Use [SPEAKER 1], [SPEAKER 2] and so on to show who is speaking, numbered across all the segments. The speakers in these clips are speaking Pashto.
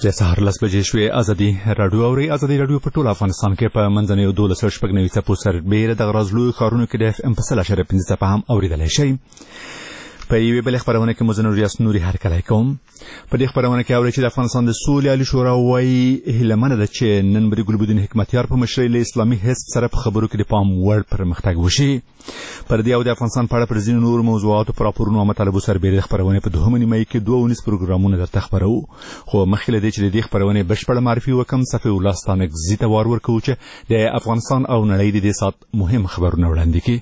[SPEAKER 1] د سهار 10 بجې شوې. ازادي راډیو اوري. ازادي راډیو په ټول افغانستان کې په منځنیو 12 څپو سربېره د غرضلو ښارونو کې د FM په 100.5 څپه هم اورېدلی شئ. په یوې بلې خپرونه کې مزنور ریاست نوري هرکلی کوم. په دې خپرونه کې اورئ چې د افغانستان د سولې عالي شورا وایي هیلهمنه ده چې نن به د ګلبدین حکمتیار په مشرۍ له اسلامي حزب سره په خبرو کې د پام وړ پرمختګ وشي. پر دې او د افغانستان په اړه پر ځینو نورو موضوعاتو په راپورونو او مطالبو سربېره د خپرونې په 2 نیمایي کې 2 پروګرامونه درته خپروو. خو مخکې له دې چې د دې خپرونې بشپړه معرفي وکړم، صفحې الله ستانکزي ته وار ورکوو چې د افغانستان او نړۍ د دې ساعت مهم خبرونه وړاندې کړي.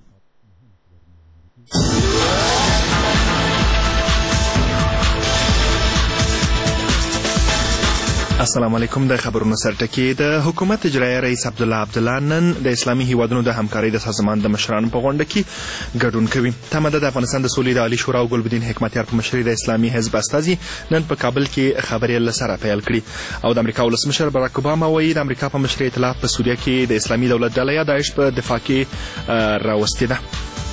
[SPEAKER 2] السلام علیکم. د خبرونو سرټکی. د حکومت اجرایه رئیس عبدالله نن د اسلامي هیوادونو د همکارۍ د سازمان د مشرانو په غونډه کې ګډون کوي. تمه ده د افغانستان د سولې د عالي شورا او ګلبدین حکمتیار په مشرۍ د اسلامي حزب استازي نن په کابل کې خبرې له سره پیل کړي. او د امریکا ولسمشر باراک اوباما وایي د امریکا په مشرۍ ائتلاف په سوریه کې د اسلامي دولت ډله یا داعش په دفاع کې راوستې ده.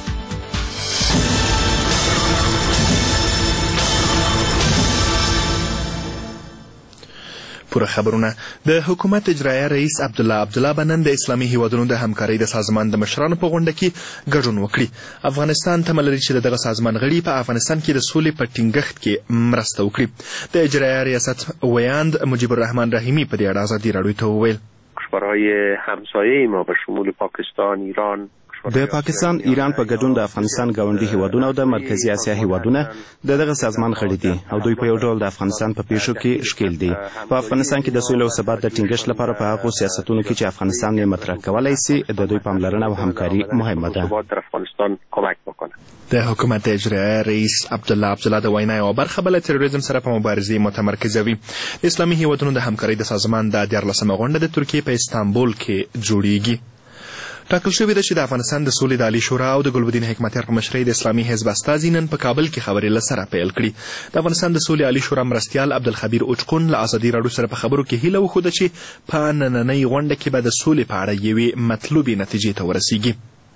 [SPEAKER 2] پوره خبرونه. د حکومت اجرایه رئیس عبدالله بنن د اسلامي هیوادونو د همکارۍ د سازمان د مشرانو په غونډه کې ګډون وکړي. افغانستان تمه لري چې دغه سازمان غړي په افغانستان کې د سولې په ټینګښت کې مرسته وکړي. د اجرایه ریاست ویاند مجیب الرحمن رحیمی په دې اړه ازادي راډیو ته وویل
[SPEAKER 3] کشورهای همسایه ما به شمول پاکستان، ایران،
[SPEAKER 4] د پاکستان، ایران په ګډون د افغانستان ګاونډي هیوادونه او د مرکزی اسیا هیوادونه دغه سازمان غړي دي او دوی په یو ډول د افغانستان په پیښو کې ښکیل دي. په افغانستان کې د سولې او ثبات د ټینګښت لپاره په هغو سیاستونو کې چې افغانستان یې مطرح کولی شي د دوی پاملرنه او همکاري مهمه ده.
[SPEAKER 2] د حکومت اجرایه رئیس عبدالله د وینا یوه برخه به له تروریزم سره په مبارزې متمرکزوي. د اسلامي هیوادونو د همکارۍ د سازمان د 14مه غونډه د ترکیې په استانبول کې جوړیږي. ټاکل شوې ده چې د افغانستان د سولې د عالي شورا او د ګلبدین حکمتیار په مشرۍ د اسلامي حزب استازي نن په کابل کې خبرې له سره پیل کړي. د افغانستان د سولې عالي شورا مرستیال عبدالخبیر اوچقون له ازادي راډیو سره په خبرو کې هیله وښوده چې په نننۍ غونډه کې به د سولې په اړه یوې مطلوبې نتیجې ته ورسیږي.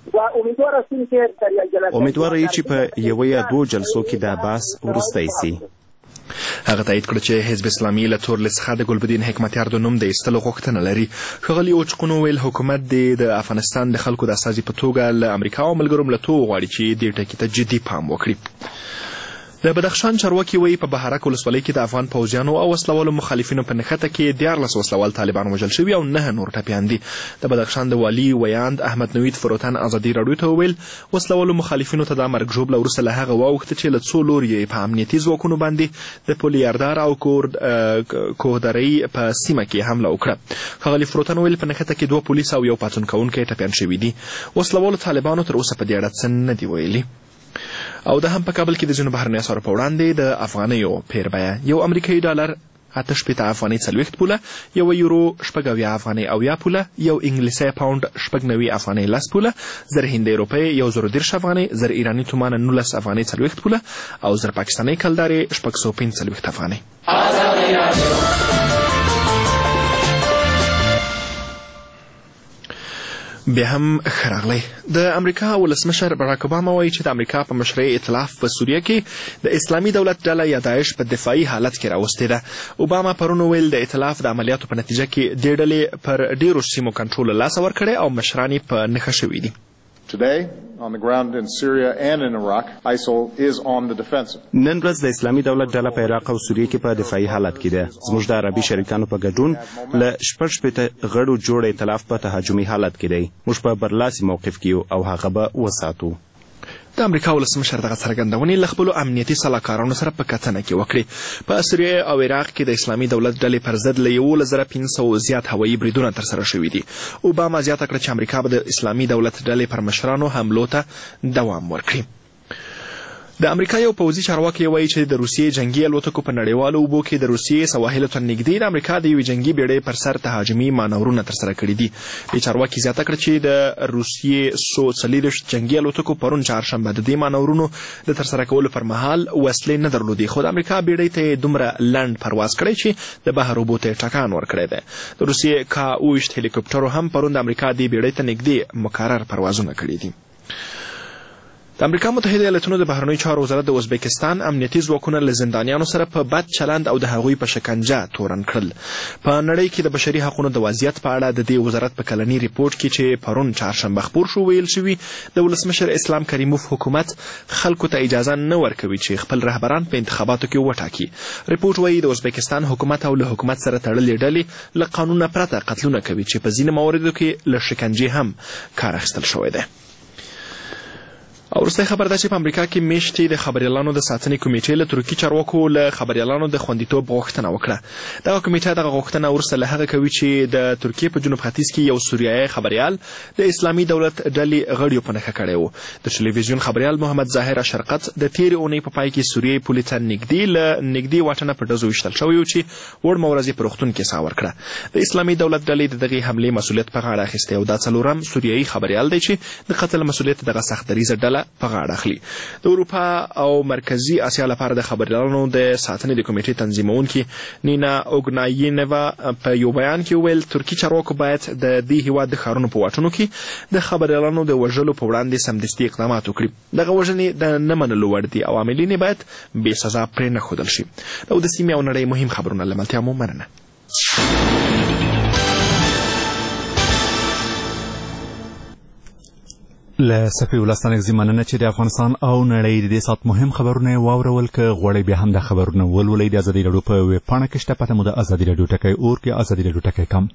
[SPEAKER 4] امیدواره یې چې په یوه یا 2 جلسو کې دا بحث وروستی سي.
[SPEAKER 2] هغه تایید کړ چې حزب اسلامي له تورلې څخه د ګلبدین حکمتیار د نوم د ایستلو غوښتنه لري. ښاغلي اوچقون وویل حکومت د افغانستان د خلکو د استازي په توګه له امریکا او ملګرو ملتونو غواړي چې دې ټکي ته جدي پام وکړي. د بدخشان چارواکي وایي په بهارک ولسوالۍ کې د افغان پوځیانو او وسلوالو مخالفینو په نښته کې 14 وسلوال طالبان وژل شوي او 9 نور ټپیان دي. د بدخشان د والي ویاند احمد نوید فروتن ازادي راډیو ته وویل وسلوالو مخالفینو ته د مرګ ژوبله وروسته له هغه واوښته چې له 2 لوري په امنیتي ځواکونو باندې د پولیاردار او کوهدرۍ په سیمه کې حمله وکړه. ښاغلي فروتن وویل په نښته کې 2 پولیس او 1 پاڅون کوونکی ټپیان شوي دي. وسلوالو طالبانو تر اوسه په دې اړه څه نه دي ویلي. او د هم په کابل کې د ځینو بهرنیو اسعارو په وړاندې د افغانیو پیر بیه 1 امریکایي ډالر 8 افغانۍ 40 پوله، 1 یورو 70 افغانۍ 80 پوله، 1 انګلیسي پاوند 90 افغانۍ 10 پوله، 1000 هندۍ روپۍ 110 افغانۍ، 1000 ایراني تومان 19 افغانۍ 40 پوله او 1000 پاکستاني کلدارې 645 افغانۍ. بیا هم ښه راغلی. د امریکا ولسمشر باراک اوباما وایي چې د امریکا په مشرۍ ائتلاف په سوریه کې د اسلامي دولت ډله یا داعش په دفاعي حالت کې راوستې ده. اوباما پرون وویل د ائتلاف د عملیاتو په نتیجه کې دې ډلې پر ډیرو سیمو کنټرول له لاسه ورکړی او مشران یې په نښه شوي دي.
[SPEAKER 5] Today, on the ground in Syria and in Iraq, ISIL is on the defensive.
[SPEAKER 4] نن ورځ د اسلامي دولت ډله په عراق او سوریه کې په دفاعي حالت کې ده. زموږ د عربي شریکانو په ګډون له 16 غړو جوړ ائتلاف په تهاجمي حالت کې دی. موږ په برلاسي موقف کې یو او هغه به وساتو.
[SPEAKER 2] د امریکا ولسمشر دغه څرګندونې له خپلو امنیتي سلاکارانو سره په کتنه کې وکړې. په سوریه او عراق کې د اسلامي دولت ډلې پر ضد له 11500 زیات هوایي بریدونه ترسره شوي دي. اوباما زیاته کړه چې امریکا به د اسلامي دولت ډلې پر مشرانو حملو ته دوام ورکړي. د امریکا یو پوځي چارواکي وایي چې د روسیې جنګي الوتکو په نړیوالو اوبو کې د روسیې سواحلو ته نږدې د امریکا د یوې جنګي بیړۍ پر سر تهاجمي مانورونه ترسره کړي دي. دې چارواکي زیاته کړه چې د روسیې 140 جنګي الوتکو پرون چهارشنبه د دې مانورونو د ترسره کولو پر مهال وسلې نه درلودې، خو د امریکا بیړۍ ته دومره لنډ پرواز کړی چې د بحر اوبو ته ټکان ورکړی دی. د روسیې کا-20 هلیکوپټرو هم پرون د امریکا دې بیړۍ ته نږدې مکرر پروازونه کړي دي. د امریکا متحده ایالاتونو د بهرنیو چارو وزارت د ازبکستان امنیتي ځواکونه له زندانیانو سره په بد چلند او د هغوی په شکنجه تورن کړل. په نړۍ کې د بشري حقوقو د وضعیت په اړه د دې وزارت په کلني ریپورت کې چې پرون چهارشنبه خپور شو ویل شوي د ولسمشر اسلام کریموف حکومت خلکو ته اجازه نه ورکوي چې خپل رهبران په انتخاباتو کې وټاکي. ریپورت وایي د ازبکستان حکومت او له حکومت سره تړلې ډلې له قانونه پرته قتلونه کوي چې په ځینو مواردو کې له شکنجې هم کار اخیستل شوی دی. او وروستی خبر دا چې په امریکا کې میاشتې د خبریالانو د ساتنې کمیټې له ترکي چارواکو له خبریالانو د خوندیتوب غوښتنه وکړه. دغه کمیټه دغه غوښتنه وروسته له هغه کوي چې د ترکیې په جنوب ختیځ کې یو سوریایي خبریال د اسلامي دولت ډلې غړیو په نښه کړی و. د ټلویزیون خبریال محمد ظاهر اشرقت د تېرې اونۍ په پای کې سوریایي پولې ته نږدې واټنه په ډزو ویشتل شوی و چې وړمه ورځ یې په روغتون کې ساه ورکړه. د اسلامي دولت ډلې د دغې حملې مسؤلیت په غاړه اخیستی او دا څلورم سوریایي خبریال دی چې د قتل مسؤلیت دغه سخت دریځه ډله په غاړه اخلي. د اروپا او مرکزی اسیا لپاره د خبریالانو د ساتنې د کمیټې تنظیمونکي نینا اوګناینوا په یو بیان کې وویل ترکي چارواکو باید د دې هیواد د ښارونو په واټونو کې د خبریالانو د وژلو په وړاندې سمدستي اقدامات وکړي. دغه وژنې د نه منلو وړ دي او عاملین یې باید بې سزا پرې نه ښودل شي. او د سیمې او نړۍ مهم خبرونه له ملتیا مو مننه.
[SPEAKER 1] له صفي ولسان اگزی مننه چې د افغانستان او نړۍ د دې سات مهم خبرونه واورول که غواړئ بیا هم د خبرونه ولولئ د ازادي راډیو په ویب پاڼه کې شته. پته مو د ازادي راډیو ټکی اور کې ازادي راډیو ټکی کم.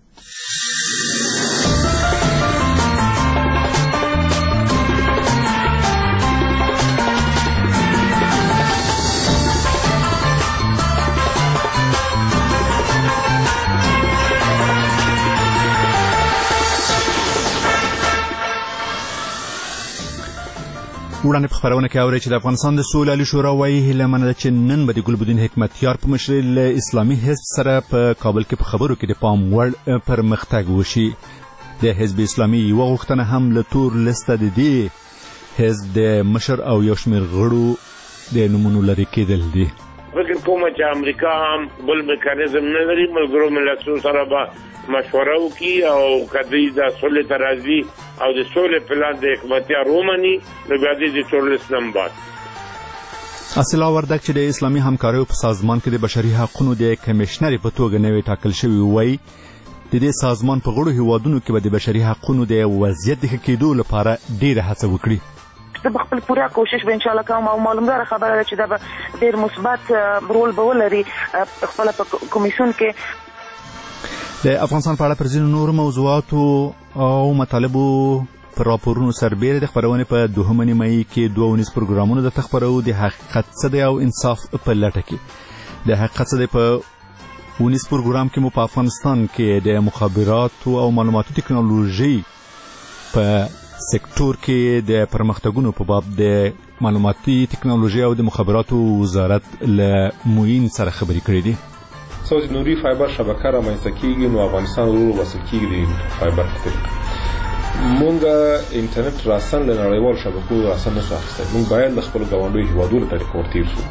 [SPEAKER 1] وړاندې په خپرونه کې اورئ چې د افغانستان د سولې عالي شورا وایي هیله منه ده چې نن به د ګلبدین حکمتیار په مشرۍ له اسلامي حزب سره په کابل کې په خبرو کې د پام وړ پرمختګ وشي. د حزب اسلامي یوه غوښتنه هم له تور لسته د دې حزب د مشر او یو شمېر غړو د نومونو لرې کېدل دي.
[SPEAKER 6] فکر کوم چې امریکا هم بل میکانیزم نه لري ملګرو ملتونو سره به مشوره وکړي او که دوی د صلح ته راځي او د صلح پلان د حکمتیار ومني نو بیا دې د تورلیست نه بعد
[SPEAKER 1] اصلا وردک چې د اسلامي همکاریو په سازمان کې د بشري حقوقو د کمیشنرې په توګه نوی ټاکل شوی وایي د دې سازمان په غړو هیوادونو کې به د بشري حقوقو د وضعیت د ښه کېدو لپاره ډېره هڅه وکړي.
[SPEAKER 7] زه به خپل پوره کوشش به انشاءالله کوم او معلومداره خبره ده چې دا به ډېر مثبت رول به ولري خپله په کمیسیون کې.
[SPEAKER 1] د افغانستان په اړه پر ځینو نورو موضوعاتو او مطالبو پر راپورونو سربیره د خپرونې په دوهمه نیمایي کې 2 ونیز پروګرامونو د خپرو د حقیقت څه دی او انصاف په لټه کې. د حقیقت څه دی په ونیز پروګرام کې مو په افغانستان کې د مخابراتو او معلوماتو ټکنالوژي په سکتور کې د پرمختګونو په باب د معلوماتي ټکنالوژي او د مخابراتو وزارت له معین سره خبرې کړې دي.
[SPEAKER 8] څو چې نوري فایبر شبکه رامنځته کېږي نو افغانستان ورو وصل کېږي د فایبر په طریقه. مونږ انټرنیټ راسن له نړیوالو شبکو راسن نشو اخیستی. مونږ باید له خپلو ګاونډیو هېوادونو طریقه ورتېر شو.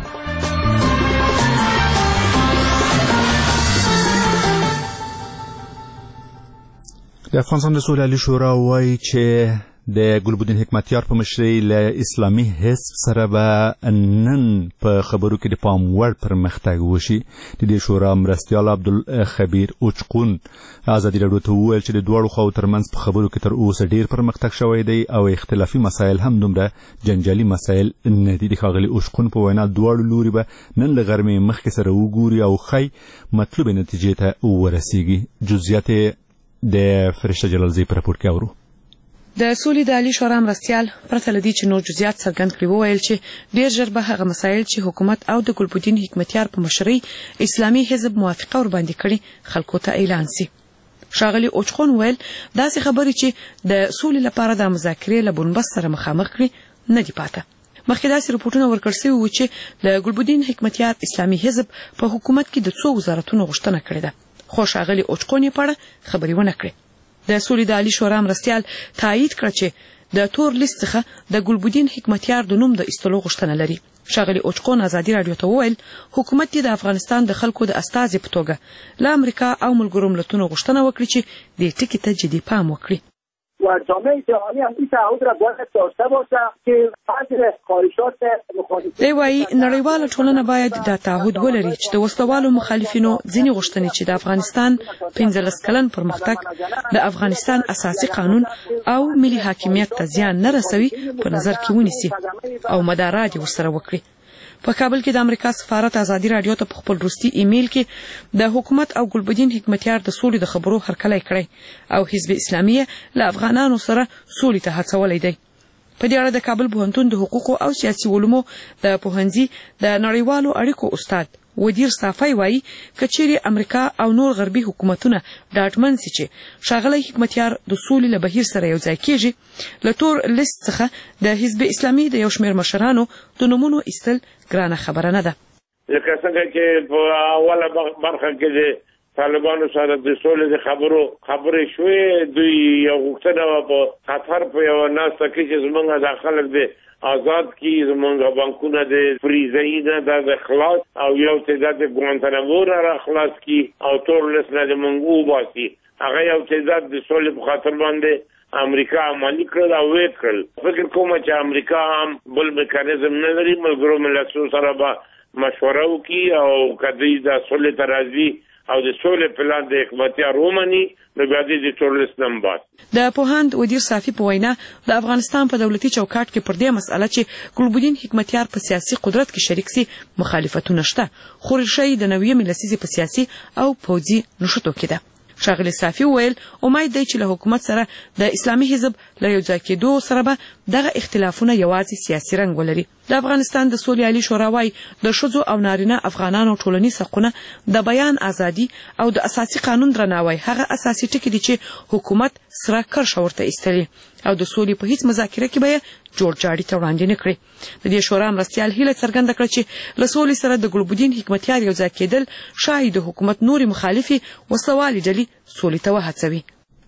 [SPEAKER 1] د افغانستان د سولې عالي شورا وایي چې د ګلبدین حکمتیار په مشرۍ له اسلامي حزب سره به نن په خبرو کې د پام وړ پرمختګ وشي. د دې شورا مرستیال عبدالخبیر اوچقون ازادي راډیو ته وویل چې د دواړو خواو ترمنځ په خبرو کې تر اوسه ډېر پرمختګ شوی دی او اختلافي مسایل هم دومره جنجالي مسایل نه دي. د ښاغلي اوچقون په وینا دواړو لوري به نن له غرمې مخکې سره وګوري او ښایي مطلوبې نتیجې ته ورسیږي. جزئیات د فرشته جلالزی په راپور کې اورو.
[SPEAKER 9] د سولې د عالي شورا مرستیال پرته له دې چې نور جزئیات څرګند کړي وویل چې ډېر ژر به هغه مسایل چې حکومت او د ګلبدین حکمتیار په مشرۍ اسلامي حزب موافقه ورباندې کړي خلکو ته اعلان سي. ښاغلي اوچقون ویل داسې خبرې چې د سولې لپاره د مذاکرې له بنبست سره مخامخ کړي نه دي پاته. مخکې داسې رپورټونه ورکړل شوي وو چې د ګلبدین حکمتیار اسلامي حزب په حکومت کې د څو وزارتونو غوښتنه کړې ده خو ښاغلي اوچقون یې په اړه خبرې ونه کړې. د سولې د عالي شورا مرستیال تایید کړ چې د تور لیست څخه د ګلبدین حکمتیار د نوم د ایستلو غوښتنه لري. ښاغلي اوچقون ازادي راډیو ته وویل حکومت دې د افغانستان د خلکو د استازي په توګه له امریکا او ملګرو ملتونو غوښتنه وکړي چې دې ټکي ته جدي پام وکړي.
[SPEAKER 10] و جامعه جهانی هم این تعهد را باید داشته باشه که بعضی خواهشات
[SPEAKER 9] دی وايي نړیواله ټولنه باید دا تعهد ولري چې د وسلوالو مخالفینو ځینې غوښتنې چې د افغانستان 15 کلن پرمختګ د افغانستان اساسي قانون او ملي حاکمیت ته زیان نه رسوي په نظر کې ونیسي او مدارات ورسره وکړي. په کابل کې د امریکا سفارت ازادي رادیو ته په خپل وروستي ایمیل کې د حکومت او ګلبدین حکمتیار د سولې د خبرو هرکلی کړی او حزب اسلامي له افغانانو سره سولې ته هڅولی دی. په دې اړه د کابل پوهنتون د حقوقو او سیاسي علومو د پوهنځي د نړیوالو اړیکو استاد ودیر صافی وایي کچېرې امریکا او نور غربي حکومتونه ډاډمن سي چې ښاغلی حکمتیار د سولې له بهیر سره یو ځای کېږي، له تور لیست څخه د حزب اسلامي د یو شمېر مشرانو د نومونو ایستل ګرانه خبره نه ده.
[SPEAKER 6] لکه څنګه چې په اوله برخه کې د طالبانو سره د سولې د خبرې شوې، دوی یو غوښتنه په قطر په یو ناسته کې چې زمونږ د خلک د آزاد کی زمونږ بانکونه د فریزینه د خلاص او یو تعداد د ګوانتانامو را خلاص کی او تور لیست نه د منګو باسي، هغه یو تعداد د سولې په خاطر باندې امریکا عملی کړل او ویټ کړل. فکر کوم چې امریکا هم بل میکانیزم نه لري، ملګرو ملتونو سره به مشوره وکړي او کدی د سولې ترازی او د سولې پلان د حکمتیار ومني نو بیا د تورلیست نمبر.
[SPEAKER 9] د پوهاند ودیر صافی په وینا د افغانستان په دولتي چوکاټ کې پر دې مسأله چې ګلبدین حکمتیار په سیاسي قدرت کې شریک سي مخالفتونه شته، خو ریښه د نوې لسیزې په سیاسي او پوځي نښتو کې ده. ښاغلی صافی وویل امید دی چې له حکومت سره د اسلامي حزب له یو ځای کېدو سره به دغه اختلافونه یوازې سیاسي رنګ ولري. د افغانستان د سولې عالي شورا وایي د ښځو او نارینه افغانانو ټولنیز حقونه، د بیان ازادي او د اساسي قانون درناوی هغه اساسي ټکي دي چې حکومت سره کرښه ورته ایستلې او د سولې په هیڅ مذاکره کې به یې جوړجاړي ته وړاندې نه کړي. د دې شورا مرستیال هیله څرګنده کړه چې له سولې سره د ګلبدین حکمتیار یو ځای کېدل ښایي د حکومت نورې مخالفې وسلوالې ډلې سولې ته وهڅوي.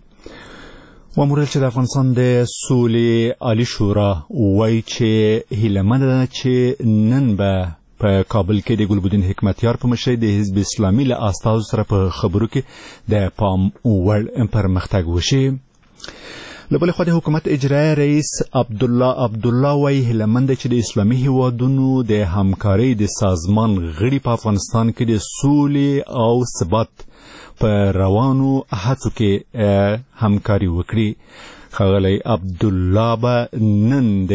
[SPEAKER 1] وموریل چې د افغانستان د سولې عالي شورا وایي چې هیلهمنده ده چې نن به په کابل کې د ګلبدین حکمتیار په مشرۍ د حزب اسلامي له استازو سره په خبرو کې د پام وړ پرمختګ وشي. له بلې خوا د حکومت اجرایي رئیس عبدالله وایي هیلهمند چې د اسلامي هیوادونو د همکارۍ د سازمان غړي په افغانستان کې د سولې او ثبات په روانو هڅو کې همکاري وکړي. ښاغلی عبدالله به نن د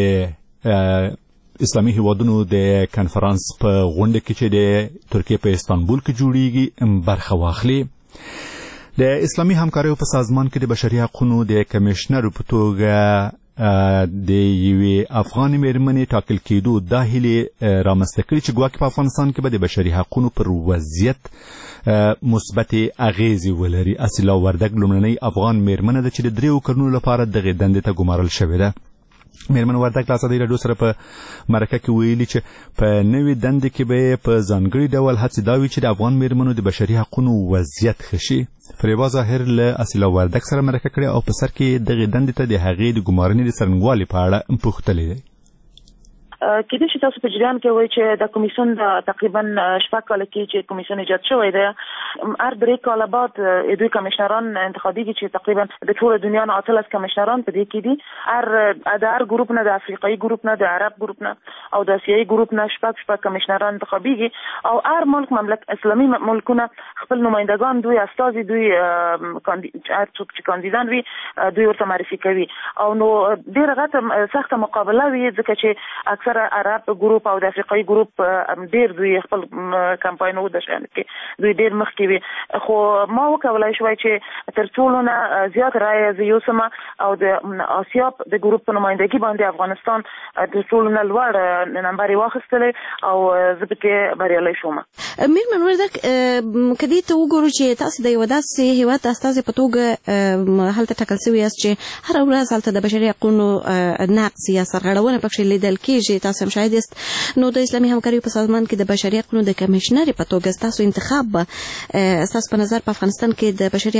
[SPEAKER 1] اسلامي هیوادونو د کنفرانس په غونډه کې چې د ترکیې په استانبول کې جوړیږي برخه واخلي. د اسلامي همکاریو په سازمان کې د بشري حقوقو د کمشنر په توګه د یوې افغان مېرمنې ټاکل کېدو دا هیلې رامنځته کړي چې ګواکې په افغانستان کې به د بشري حقوقو پر وضعیت مثبتې اغیزې ولري. اصیلا وردګ لومړنۍ افغان مېرمنه ده چې د 3 کلونو لپاره دغې دندې ته ګمارل شوې ده. مېرمن وردګ له ازادي راډیو سره په مرکه کې ویلي چې په نوې دندې کې به په ځانګړي ډول هڅې دا وي چې د افغان مېرمنو د بشري حقوقو وضعیت ښه شي. فریبا ظاهر له اصیلا وردګ سره مرکه کړې او په سر کې دغې دندې ته د هغې د ګمارنې د څرنګوالي په اړه پوښتلی دی.
[SPEAKER 7] کېدای شي تاسو په جریان کې وایي چې د کمیسیون د تقریبا 6 کال کې چې کمیسیون ایجاد شوی دی، هر 3 کال بعد دوی کمشنران انتخابیږي چې تقریبا د ټول دنیا نه 18 کمشنران په دې کې دي. هر ګروپ نه، د افریقایي ګروپ نه، د عرب ګروپ نه او د آسیایي ګروپ نه 6 کمشنران انتخابیږي او هر ملک اسلامي ملکونه خپل نمائندگان، دوی استازي، دوی هر څوک چې کاندیدان وي دوی ورته معرفي کوي او نو ډېره غټه سخته مقابله وي ځکه چې اکثر عرب ګروپ او د افریقایي ګروپ ډېر دوی خپل کمپاینو د شان کې دوی ډېر مخکې وي. خو ما وکولای شوای چې تر ټولو نه زیات رایې زیوسمه او د آسیا د ګروپ په نمائندګي باندې افغانستان تر ټولو نه لوړ نمبر واخیستلی او زه پکې بریالی شوم.
[SPEAKER 11] مېرمن وردګ کدی ته وګورو چې تاسو د یو داسې هیواد استازي په توګه هلته ټاکل شوي یاست چې هر ورځ هلته د بشري حقوقو نقض یا سرغړونه پکې لیدل کېږي، تاسو هم شاهد یاست. نو د اسلامي همکاریو په سازمان کې د بشري حقوقو د کمشنر په توګه تاسو انتخاب ستاسو په نظر په افغانستان کې د بشري حقوقو پر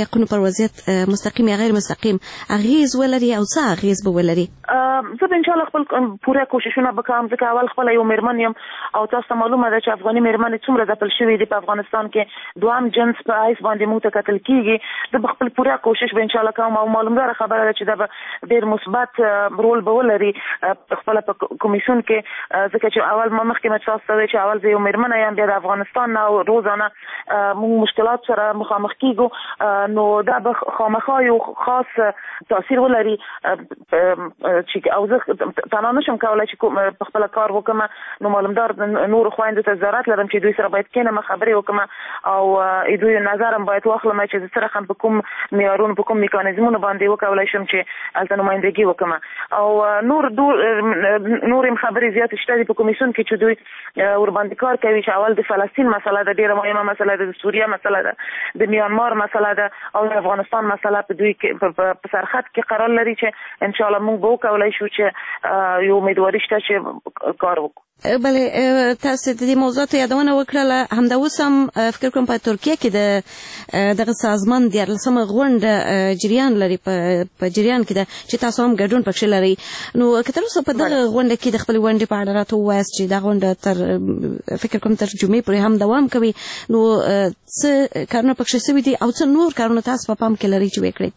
[SPEAKER 11] وضعیت مستقیم یا غیر مستقیم اغیز ولري او څه اغیز به ولري؟
[SPEAKER 7] زه به ان شاء الله خپل پوره کوششونه وکړم ځکه اول خپل یو میرمن یم او تاسو ته معلومه ده چې افغاني میرمنې څومره ځپل شوې دي په افغانستان کې دوام جنس په حیث باندې موږ ته کتل کیږي. زه به خپل پوره کوشش به ان شاء الله کوم او معلومدار خبره ده چې دا به ډېر مثبت رول به ولري خپل په کمیسیون کې ځکه چې اول ما مخکې مې تاسو ته چې اول زه یو میرمن یم بیا د افغانستان او روزانه موږ مشکلات سره مخامخ کیږو نو دا به خامخا یو خاص تاثیر ولري چې او زه تنها نشم کولی چې په خپل کار وکړم نو معلومدار نور خویندو ته ضرورت لرم چې دوی سره باید کېنم خبرې وکړم او دوی نظر هم باید واخلم چې زه سره هم په کوم معیارونو په کوم میکانیزمونو باندې وکولی شم چې هلته نمایندګي وکړم او نور هم خبرې زیاتې شته دي په کمیسیون کې چې دوی ورباندې کار کوي چې اول د فلسطین مسله ده ډېره مهمه مسله ده د سوریه مسله ده د میانمار مسله ده او د افغانستان مسله په دوی په سرخط کې قرار لري چې ان شاء الله موږ به وکولی شو چې یو امیدواري شته چې کار وکړو.
[SPEAKER 11] بله تاسو د دې موضوعاتو یادونه وکړله همدا اوس هم فکر کوم په ترکیه کې د دغه سازمان 14مه غونډه جریان لري په جریان کې ده چې تاسو هم ګډون پکښې لرئ نو که تر اوسه په دغه غونډه کې د خپلې غونډې په اړه راته ووایاست چې دا غونډه تر فکر کوم تر جمعې پورې هم دوام کوي نو څه کارونه پکښې سوي دي او څه نور کارونه تاسو په پام کې لرئ چې وکړئ؟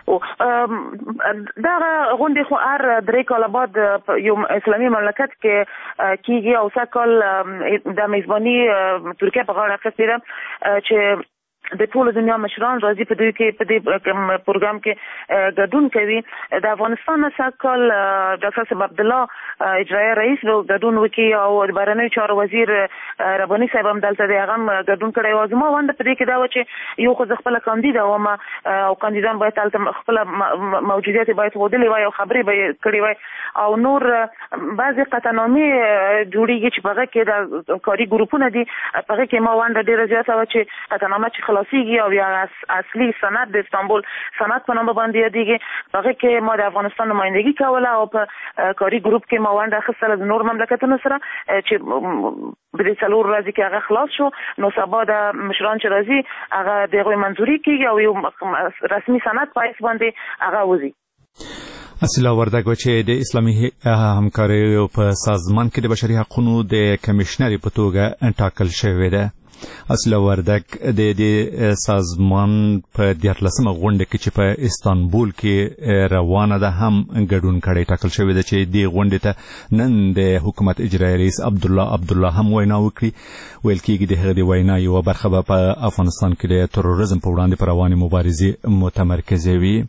[SPEAKER 7] دغه غونډې خو هر 3 کاله بعد یو اسلامي مملکت کې کیږي او سږ کال د میزباني ترکیه په غاړه اخیستې ده چې د ټول دنیا مشران راځي په دوی کې په دې پروګرام کې ګډون کوي. د افغانستان سږ کال ډاکټر صاحب عبدالله اجرایي رئیس به ګډون وکړي او د بهرنیو چارو وزیر رباني صاحب هم دلته دی هغه هم ګډون کړی و. زما ونډه په دې کې دا وه چې یو خو زه خپله کاندیده وم او کاندیدان باید هلته خپله موجودیت باید ښودلې وای او خبرې به یې کړې وای او نور بعضې قطعنامې جوړېږي چې په هغه کې د کاري ګروپونه دي په هغه کې ما ونډه ډېره زیاته وه چې قطعنامه چې خلاصیږي او یا اصلي سند د استانبول سند په نامه باندې یادېږي په هغه کې ما د افغانستان نمایندګي کوله او په کاري ګروپ کې ما ونډه اخیستله د نور مملکتونو سره چې په دې 4 ورځې کې هغه خلاص شو نو سبا د مشران چې راځي هغه د هغوی منظوري کېږي او یو رسمي سند په حیث باندې هغه وځي.
[SPEAKER 1] اصیلا وردګ چې د اسلامي همکاریو په سازمان کې د بشري حقوقو د کمشنري په توګه ټاکل شوې ده. اصیلا وردګ د دې سازمان په 14مه غونډه کې چې په استانبول کې روانه ده هم ګډون کړی ټاکل شوی ده چې دې غونډې ته نن د حکومت اجرایي رئیس عبدالله هم وینا وکړي. ویل کېږي د هغې د وینا یوه برخه به په افغانستان کې د تروریزم په وړاندې په روانې مبارزې متمرکزه وي.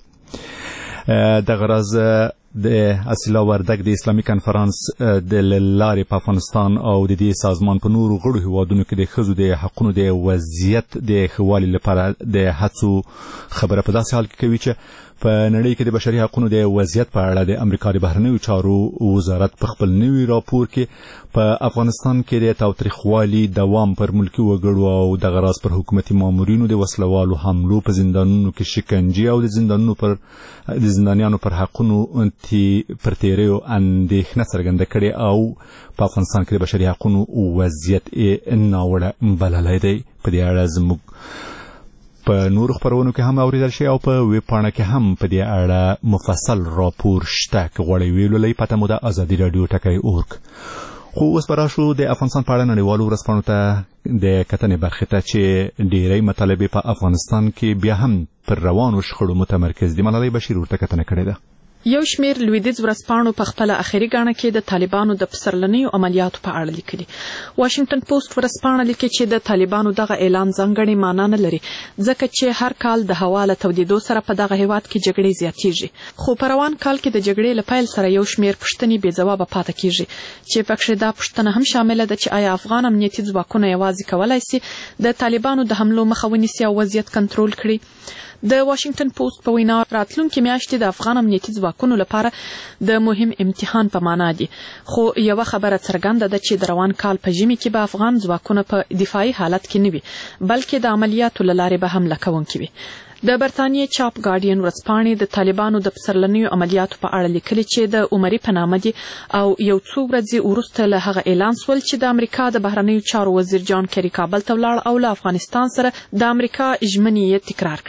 [SPEAKER 1] دغه راز د اصیلا وردګ د اسلامي کنفرانس د لارې په افغانستان او د دې سازمان په نورو غړو هیوادونو کې د ښځو د حقونو د وضعیت د ښه والي لپاره د هڅو خبره په داسې حال کې کوي چې په نړۍ کې د بشري حقونو د وضعیت په اړه د امریکا د بهرنیو چارو وزارت په خپل نوي راپور کې په افغانستان کې د تاوتریخوالي دوام پر ملکي وګړو او دغه راز پر حکومتي مامورینو د وسلوالو حملو په زندانونو کې شکنجې او د زندانیانو پر حقونو پر تیریو اندېښنه څرګنده کړې او په افغانستان کې د بشري حقونو وضعیت ناوړه بللی دی. په دې اړه زموږ په نورو خپرونو کې هم اوریدل شي او په ویب پاڼه کې هم په دې اړه مفصل راپور شته که غواړئ ویلولئ پته مو د ازادي راډیو ټکی اورګ. خو اوس به راشو د افغانستان په اړه نړیوالو ورځپاڼو ته د کتنې برخې ته چې ډېری مطالبې په افغانستان کې بیا هم پر روانو شخړو متمرکز دي. ملالۍ بشیر ورته کتنه کړې ده.
[SPEAKER 12] یو شمیر لویدیځ ورځپاڼو په خپل اخري غاڼه کې د طالبانو د پسرلنیو عملیاتو په اړه لیکلي. واشنگټن پوسټ ورځپاڼه لیکي چې د طالبانو دغه اعلان ځانګړې معنا نه لري ځکه چې هر کال د هوا له تودېدو سره په دغه هیواد کې جګړې زیاتېږي. خو په روان کال کې د جګړې له پیل سره یو شمیر پوښتنې بې ځوابه پاتې کېږي چې پکښې دا پوښتنه هم شامله ده چې آیا افغان امنیتي ځواکونه یوازې کولای سي د طالبانو د حملو مخه ونیسي او وضعیت کنټرول کړي. د واشنگټن پوسټ په وینا راتلونکي میاشتې د افغان امنیتي ځواکونو لپاره د مهم امتحان په معنا دي. خو یوه خبره څرګنده ده چې د روان کال په ژمي کې به افغان ځواکونه په دفاعي حالت کې نه وي بلکې د عملیاتو له لارې به حمله کوونکي وي. د برتانیې چاپ ګارډین ورځپاڼې د طالبانو د پسرلنیو عملیاتو په اړه لیکلي چې د عمري په نامه دي او یو څو ورځې وروسته له هغه اعلان سول چې د امریکا د بهرنیو چارو وزیر جان کری کابل ته ولاړ او له افغانستان سره د امریکا ژمنې یې تکرار کړې.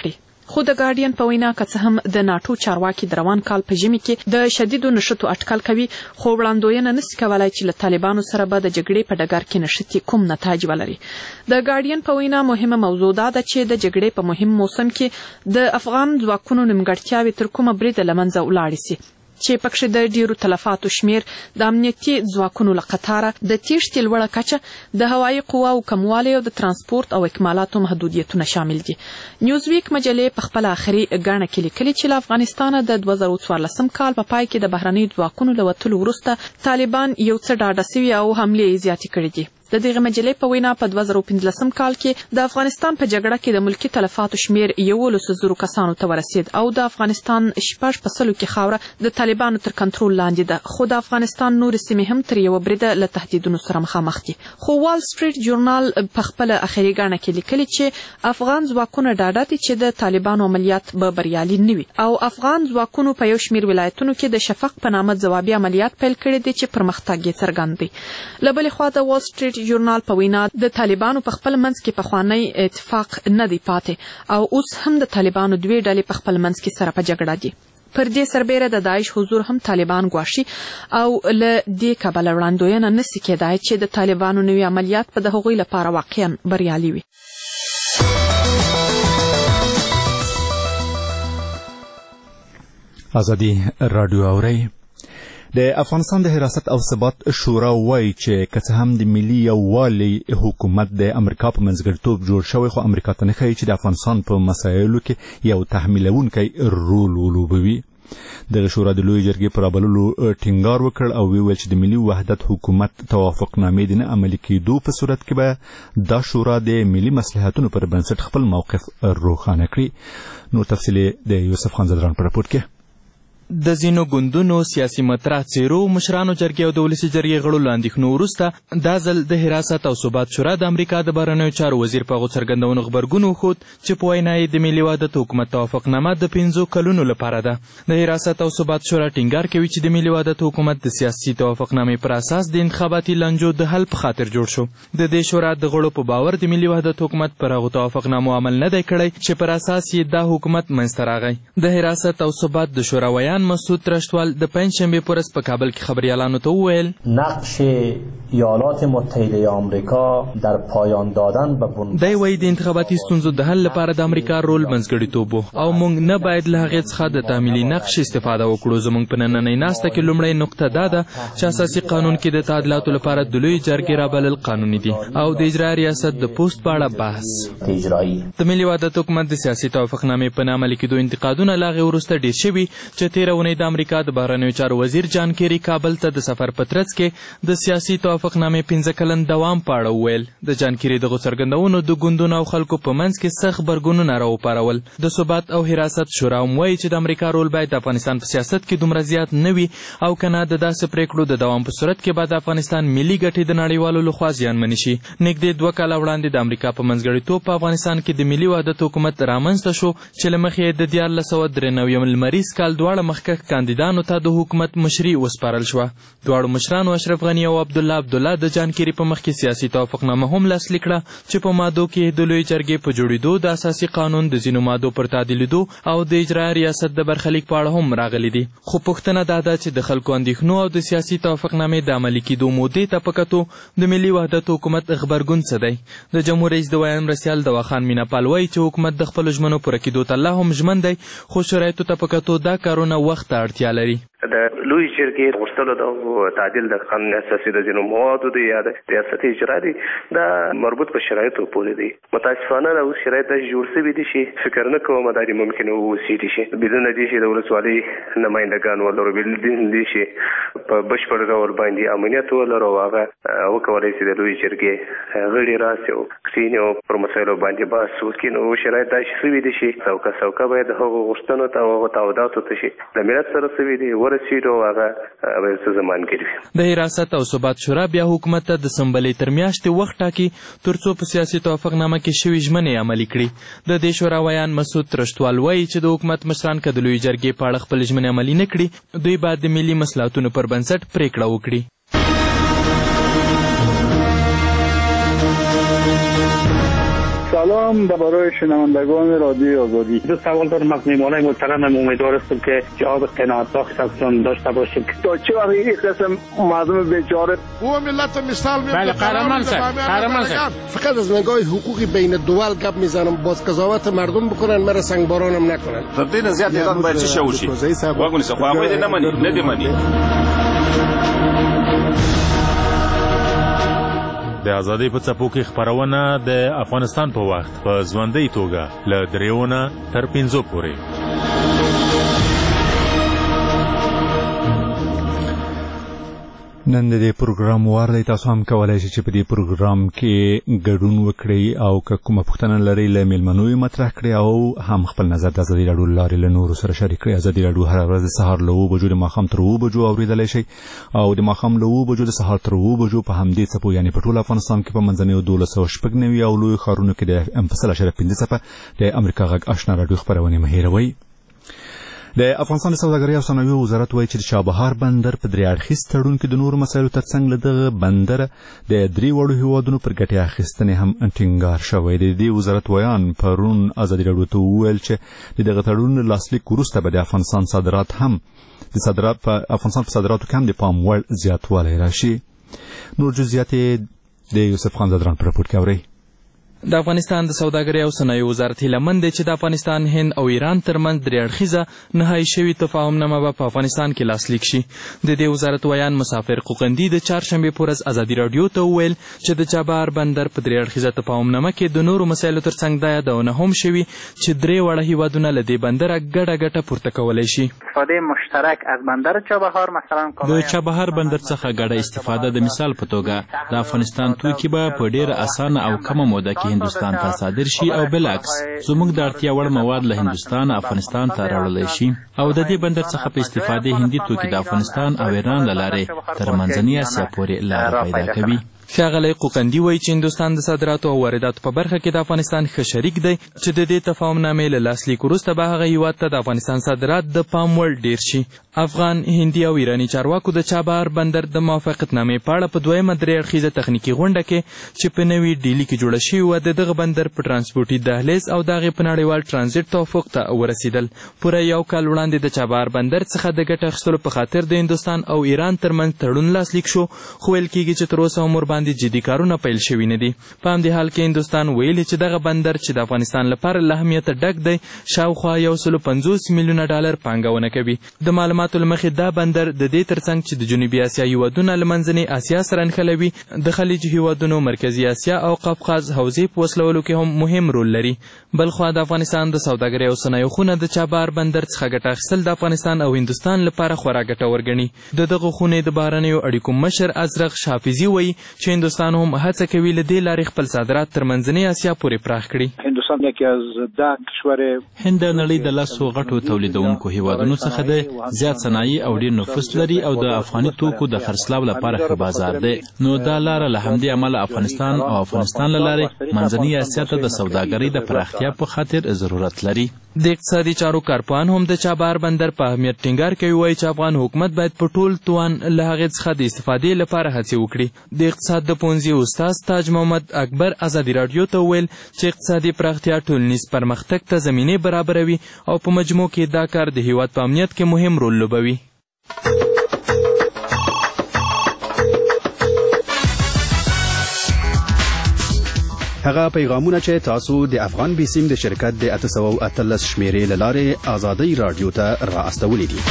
[SPEAKER 12] خو د ګارډین په وینا که څه هم د ناټو چارواکي د روان کال په ژمي کې د شدیدو نښتو اټکل کوي خو وړاندوینه نشي کولای چې له طالبانو سره به د جګړې په ډګر کې نښتې کوم نتایج ولري. د ګارډین په وینا مهمه موضوع دا ده چې د جګړې په مهم موسم کې د افغان ځواکونو نیمګړتیاوې تر کومه بریده له منځه ولاړې سي چې پکښې د ډیرو تلفاتو شمیر د امنیتي ځواکونو له قطاره د تیښتې لوړه کچه د هوایي قواو کموالی او د ترانسپورت او اکمالاتو محدودیتونه شامل دي. نیوزویک مجلې په خپله آخري ګڼه کې لیکلي چې له افغانستانه د 2014 کال په پای کې د بهرنیو ځواکونو له وتلو وروسته طالبان یو څه ډاډه سوي او حملې زیاتې کړي دي. د دغه مجلې په وینا په 2015 کال کې د افغانستان په جګړه کې د ملکی تلفاتو شمیر 11,000 کسانو ته ورسید او د افغانستان 6% کې خاوره د طالبانو تر کنټرول لاندې ده خو د افغانستان نور سیمې هم تر یو بریده له تهدیدونو سره مخامخ دي. خو وال سټریټ جورنال په خپل اخري ګڼه کې لیکلي چې افغان ځواکونه ډاډه دي چې د طالبانو عملیات به بریالي نه وي او افغان ځواکونو په یو شمیر ولایتونو کې د شفق په نامه ځوابي عملیات پیل کړي دي چې پرمختګ یې څرګند دی. له بلې خوا د وال سټریټ جورنال په وینا د طالبانو په خپل منځ کې پخوانی اتفاق نه دی پاتې او اوس هم د طالبانو دوی ډلې په خپل منځ کې سره په جګړه دي. پر دې سربیره د داعش حضور هم طالبان ګواښي او له دې کبله وړاندوینه نشي کېدای چې د طالبانو نوي عملیات په د هغوی لپاره واقعا بریالي وي.
[SPEAKER 1] ازادي رادیو اورئ. د افغانستان د حراست او ثبات شورا وایي چې که څه هم د ملي یووالي حکومت د امریکا په منځګړیتوب جوړ شوی خو امریکا ته نه ښایي چې د افغانستان په مسایلو کې یو تحمیلونکی رول ولوبوي. دغه شورا د لوی جرګې پر رابللو ټینګار وکړ او ویل چې د ملي وحدت حکومت توافقنامې د نه عملي کېدو په صورت کې به دا شورا د ملي مصلحتونو پر بنسټ خپل موقف روښانه کړي. نور تفصیل د یوسف خان زدران په راپور کې.
[SPEAKER 13] د ځینو ګوندونو سیاسي مطرح څیرو مشرانو جرګې او د ولسي جرګې غړو له اندېښنو وروسته دا ځل د حراست او ثبات شورا د امریکا د بهرنیو چارو وزیر په هغو څرګندونو غبرګون وښود چې په وینا یې د ملي وحدت حکومت توافقنامه د 5 کلونو لپاره ده. د حراست او ثبات شورا ټینګار کوي چې د ملي وحدت حکومت د سیاسي توافقنامې پر اساس د انتخاباتي لانجو د حل په خاطر جوړ شو. د دې شورا د غړو په باور د ملي وحدت حکومت پر هغو توافقنامو عمل نه دی کړی چې پر اساس یې دا حکومت منځته راغی. د حراست او ثبات د شورا ویان مسعود ترشتوال د پنجشنبه په ورځ په کابل کې خبریالانو ته وویل
[SPEAKER 14] نقش ایالات متحده آمریکا در پایان دادن به
[SPEAKER 13] دی وایي د انتخاباتي ستونزو د حل لپاره د امریکا رول منځګړیتوب و او موږ نه باید له هغې څخه د تعمیلي نقش استفاده وکړو. زموږ په نننۍ ناسته کې لومړۍ نقطه دا ده چې اساسي قانون کې د تعدیلاتو لپاره د لوی جرګې رابلل قانوني دي او د اجرا ریاست د پوسټ په اړه بحث. د ملي وحدت حکومت د سیاسي توافقنامې په نه عملي کېدو انتقادونه له هغې وروسته ډېر شوي چې تېره اونۍ د امریکا د بهرنیو چارو وزیر جان کیری کابل ته د سفر په ترڅ کې د سیاسي توافقنامې 15 کلن دوام په اړه وویل. د جان کیری دغو څرګندونو د ګوندونو او خلکو په منځ کې سخت غبرګونونه راوپارول. د ثبات او حراست شورا هم وایي چې د امریکا رول باید د افغانستان په سیاست کې دومره زیات نه وي او که نه د داسې پریکړو د دوام په صورت کې به د افغانستان ملي ګټې د نړیوالو لخوا زیانمنې شي. نږدې 2 کاله وړاندې د امریکا په منځګړیتوب په افغانستان کې د ملي وحدت حکومت رامنځته شو چې له مخې د 1993 لمریز کال دواړه مخکښ کاندیدانو ته د حکومت مشري وسپارل شوه. دواړو مشرانو اشرف غني او عبدالله د جان کیری په مخ کې سیاسي توافقنامه هم لاسلیک کړه چې په مادو کې د لوی جرګې په جوړېدو د اساسي قانون د ځینو مادو پر تعدیلېدو او د اجرا ریاست د برخلیک په اړه هم راغلي دي. خو پوښتنه دا ده چې د خلکو اندېښنو او د سیاسي توافقنامې د عملي کېدو مودې ته په کتو د ملي وحدت حکومت غبرګون څه دی. د جمهور رئیس د ویاند مرستیال دوا خان میناپال وایي چې حکومت د خپلو ژمنو پوره کېدو ته لا هم ژمن دی خو شرایطو ته په کتو دا کارونه وخت ته اړتیا لري.
[SPEAKER 3] د لوی جرګې غوښتلو د تعدیل د قانون اساسي د ځینو موادو دی یا د ریاست اجرا دی دا مربوط په شرایطو پورې دی. متاسفانه دا اوس شرایط داسې جوړ سوي دي چې فکر نه کوم دا ممکن واوسي دي چې بدون دې چې د ولسوالۍ نمایندګان ولرو بدون دې چې په بشپړ ډول باندې امنیت ولرو هغه وکولای شي د لوی جرګې غړي راسي او کسینو پر مسایلو باندې بحث وکړي. نو شرایط داسې سوي دي چې څوکه باید هغو غوښتنو ته او تعهداتو ته شي د ملت سره سوي دي
[SPEAKER 13] د حراست او ثبات شورا بیا حکومت ته د سنبلې تر میاشتې وخت ټاکي ترڅو په سیاسي توافقنامه کې شوي ژمنې عملي کړي. د دې شورا ویان مسعود ترشتوال وایي چې د حکومت مشران که د لوی جرګې په اړه خپل ژمنې عملي نه کړي دوی باید د ملي مصلحتونو پر بنسټ پریکړه وکړي.
[SPEAKER 10] سلام برای شنوندگان رادیوی آزادی.
[SPEAKER 15] دو سوال دارم مقنعه مولای محترم، امیدوار هستم که جواب قناعت بخش ازتون داشته باشیم.
[SPEAKER 10] تا چه وقت این قسم مردم بیچاره
[SPEAKER 16] او ملت مثال میاد.
[SPEAKER 17] بله قهرمان صاحب
[SPEAKER 16] فقط از نگاه حقوقی بین دول گپ میزنم، باز قضاوت مردم بکنن، مرا سنگبارانم نکنن.
[SPEAKER 18] تر دې نه زیات اعلان باید چی وشي. واګونی څه خو هغه دې نه مني، نه دې مني.
[SPEAKER 19] د ازادۍ په څپو کې خپرونه د افغانستان په وخت په ژوندۍ توګه له 3 تر 5 پورې.
[SPEAKER 1] نن د دې پروګرام وار دی، تاسو هم کولای شئ چې په دې پروګرام کې ګډون وکړئ او که کومه پوښتنه لرئ له میلمنو یې مطرح کړئ او هم خپل نظر د ازادي راډیو له لارې له نورو سره شریک کړئ. ازادي راډیو هره ورځ د سهار له 7 بجو د ماښام تر 7 بجو اورېدلی شئ او د ماښام له 7 بجو د سهار تر 7 بجو په همدې څپو یعنې په ټول افغانستان کې په منځنیو 1296 او لویو ښارونو کې د FM 5.5 د امریکا غږ آشنا راډیو خپرونې مه هېروئ. د افغانستان د سوداګرۍ او صنایعو وزارت وایي چې د چابهار بندر په 3 اړخیز تړون کې د نورو مسایلو ترڅنګ له دغه بندر د 3 وړو هیوادونو پر ګټې اخیستنې هم ټینګار شوی دی. د دې وزارت ویان پرون ازادي راډیو ته وویل چې د دغه تړون لاسلیک وروسته به د افغانستان صادرات هم په افغانستان په صادراتو کې هم د پام وړ زیاتوالی راشي. نور جزئیات د یوسف خان زدران په راپور کې اورئ.
[SPEAKER 13] د افغانستان د سوداګرۍ او صنایعو وزارت هیله مند دی چې د افغانستان، هند او ایران ترمنځ 3 اړخیزه نهایي شوي تفاهمنامه به په افغانستان کې لاسلیک شي. د دې وزارت ویان مسافر قوقندي د چهارشنبې په ورځ ازادي راډیو ته وویل چې د چابهار بندر په 3 اړخیزه تفاهمنامه کې د نورو مسایلو ترڅنګ دا یادونه هم شوي چې 3 وړه هیوادونه له دې بندره ګډه ګټه پورته کولی شي.
[SPEAKER 20] استفاده مشترک از بندر چابهار مثلا
[SPEAKER 21] د چابهار بندر څخه ګډه استفاده د مثال په توګه د افغانستان توکي به په ډېره اسانه او کمه موده کې هندوستان ته صادر شي او بالعکس زموږ د اړتیا وړ مواد له هندوستان افغانستان ته راوړلی شي او د دې بندر څخه په استفادې هندي توکي د افغانستان او ایران له لارې تر منځنۍ اسیا پورې لاره پیدا کوي. ښاغلی قوقندي وایي چې هندوستان د صادراتو او وارداتو په برخه کې د افغانستان ښه شریک دی چې د دې تفاهمنامې له لاسلیک وروسته به هغه هیواد ته د افغانستان صادرات د پام وړ ډیر شي. افغان، هندي او ایراني چارواکو د چابهار بندر د موافقتنامې په اړه په 2مه 3 اړخیزه تخنیکي غونډه کې چې په نوي ډیلي کې جوړه شوې وه د دغه بندر په ترانسپورټي دهلیز او د هغې په نړیوال ترانزیټ توافق ته ورسېدل. پوره 1 کال وړاندې د چابهار بندر څخه د ګټه اخیستلو په خاطر د هندوستان او ایران ترمنځ تړون لاسلیک شو، خو ویل کېږي چې تر اوسه هم ورباندې جدي کارونه پیل شوي نه دي. په همدې حال کې هندوستان ویلي چې دغه بندر چې د افغانستان لپاره له اهمیته ډک دی شاوخوا 150 میلیونه ډالر پانګونه کوي. د معلوماتو له مخې دا بندر د دې ترڅنګ چې د جنوبي اسیا هیوادونه له منځنۍ اسیا سره نښلوي د خلیج هیوادونو، مرکزي اسیا او قفقاز حوزې په وصلولو کې هم مهم رول لري. بلخوا د افغانستان د سوداګرۍ او صنایعو خونه د چابهار بندر څخه ګټه اخیستل د افغانستان او هندوستان لپاره خورا ګټور ګڼي. د دغه خونې د بهرنیو اړیکو مشر ازرق شافیزي وایي چې هندوستان هم هڅه کوي له دې لارې خپل صادرات تر منځنۍ اسیا پورې پراخ کړي. هند د نړۍ د 10 غټو تولیدونکو هیوادونو څخه دی، زیات صنایع او ډیر نفوس لري او د افغاني توکو د خرڅلاو لپاره ښه بازار دی. نو دا لاره له همدې امله افغانستان او افغانستان له لارې منځنۍ اسیا ته د سوداګرۍ د پراختیا په خاطر ضرورت لري.
[SPEAKER 13] د اقتصادي چارو کارپوهان هم د چابهار بندر په اهمیت ټینګار کوي. وایي چې افغان حکومت باید په ټول توان له هغې څخه د استفادې لپاره هڅې وکړي. د اقتصاد د پوهنځي استاد تاج محمد اکبر ازادي راډیو ته وویل چې اقتصادي پراختیا ټولنیز پرمختګ ته زمینې برابروي او په مجموع کې دا کار د هیواد په امنیت کې مهم رول لوبوي.
[SPEAKER 22] هغه پیغامونه چې تاسو د افغان بیسیم د شرکت د 813 شمیرې له لارې ازادي راډیو ته را استولې دي.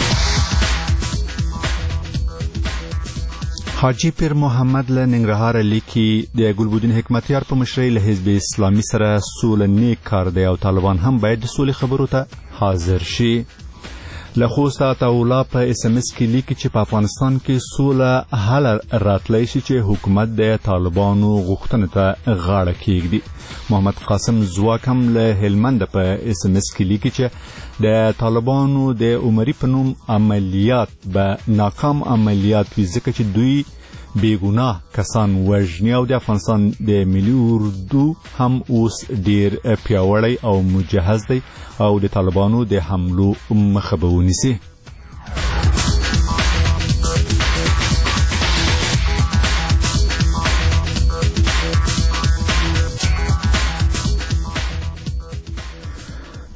[SPEAKER 1] حاجی پیر محمد له ننګرهار لیکي د ګلبدین حکمتیار په مشرۍ له حزب اسلامي سره سوله نیک کار دی او طالبان هم باید د سولې خبرو ته حاضر شي. له خوست عطاالله په SMS کې لیکي چې په افغانستان کې سوله حل راتلی شي چې حکومت د طالبانو غوښتنو ته غاړه کېږدي. محمد قاسم زواک هم له هلمند په SMS کې لیکي چې د طالبانو د عمري په نوم عملیات به ناکام عملیات وي ځکه چې دوی بیگناه کسان وژني او د افغانستان د ملي اردو هم اوس ډیر پیاوړی او مجهز دی او د طالبانو د حملو مخه به ونیسي.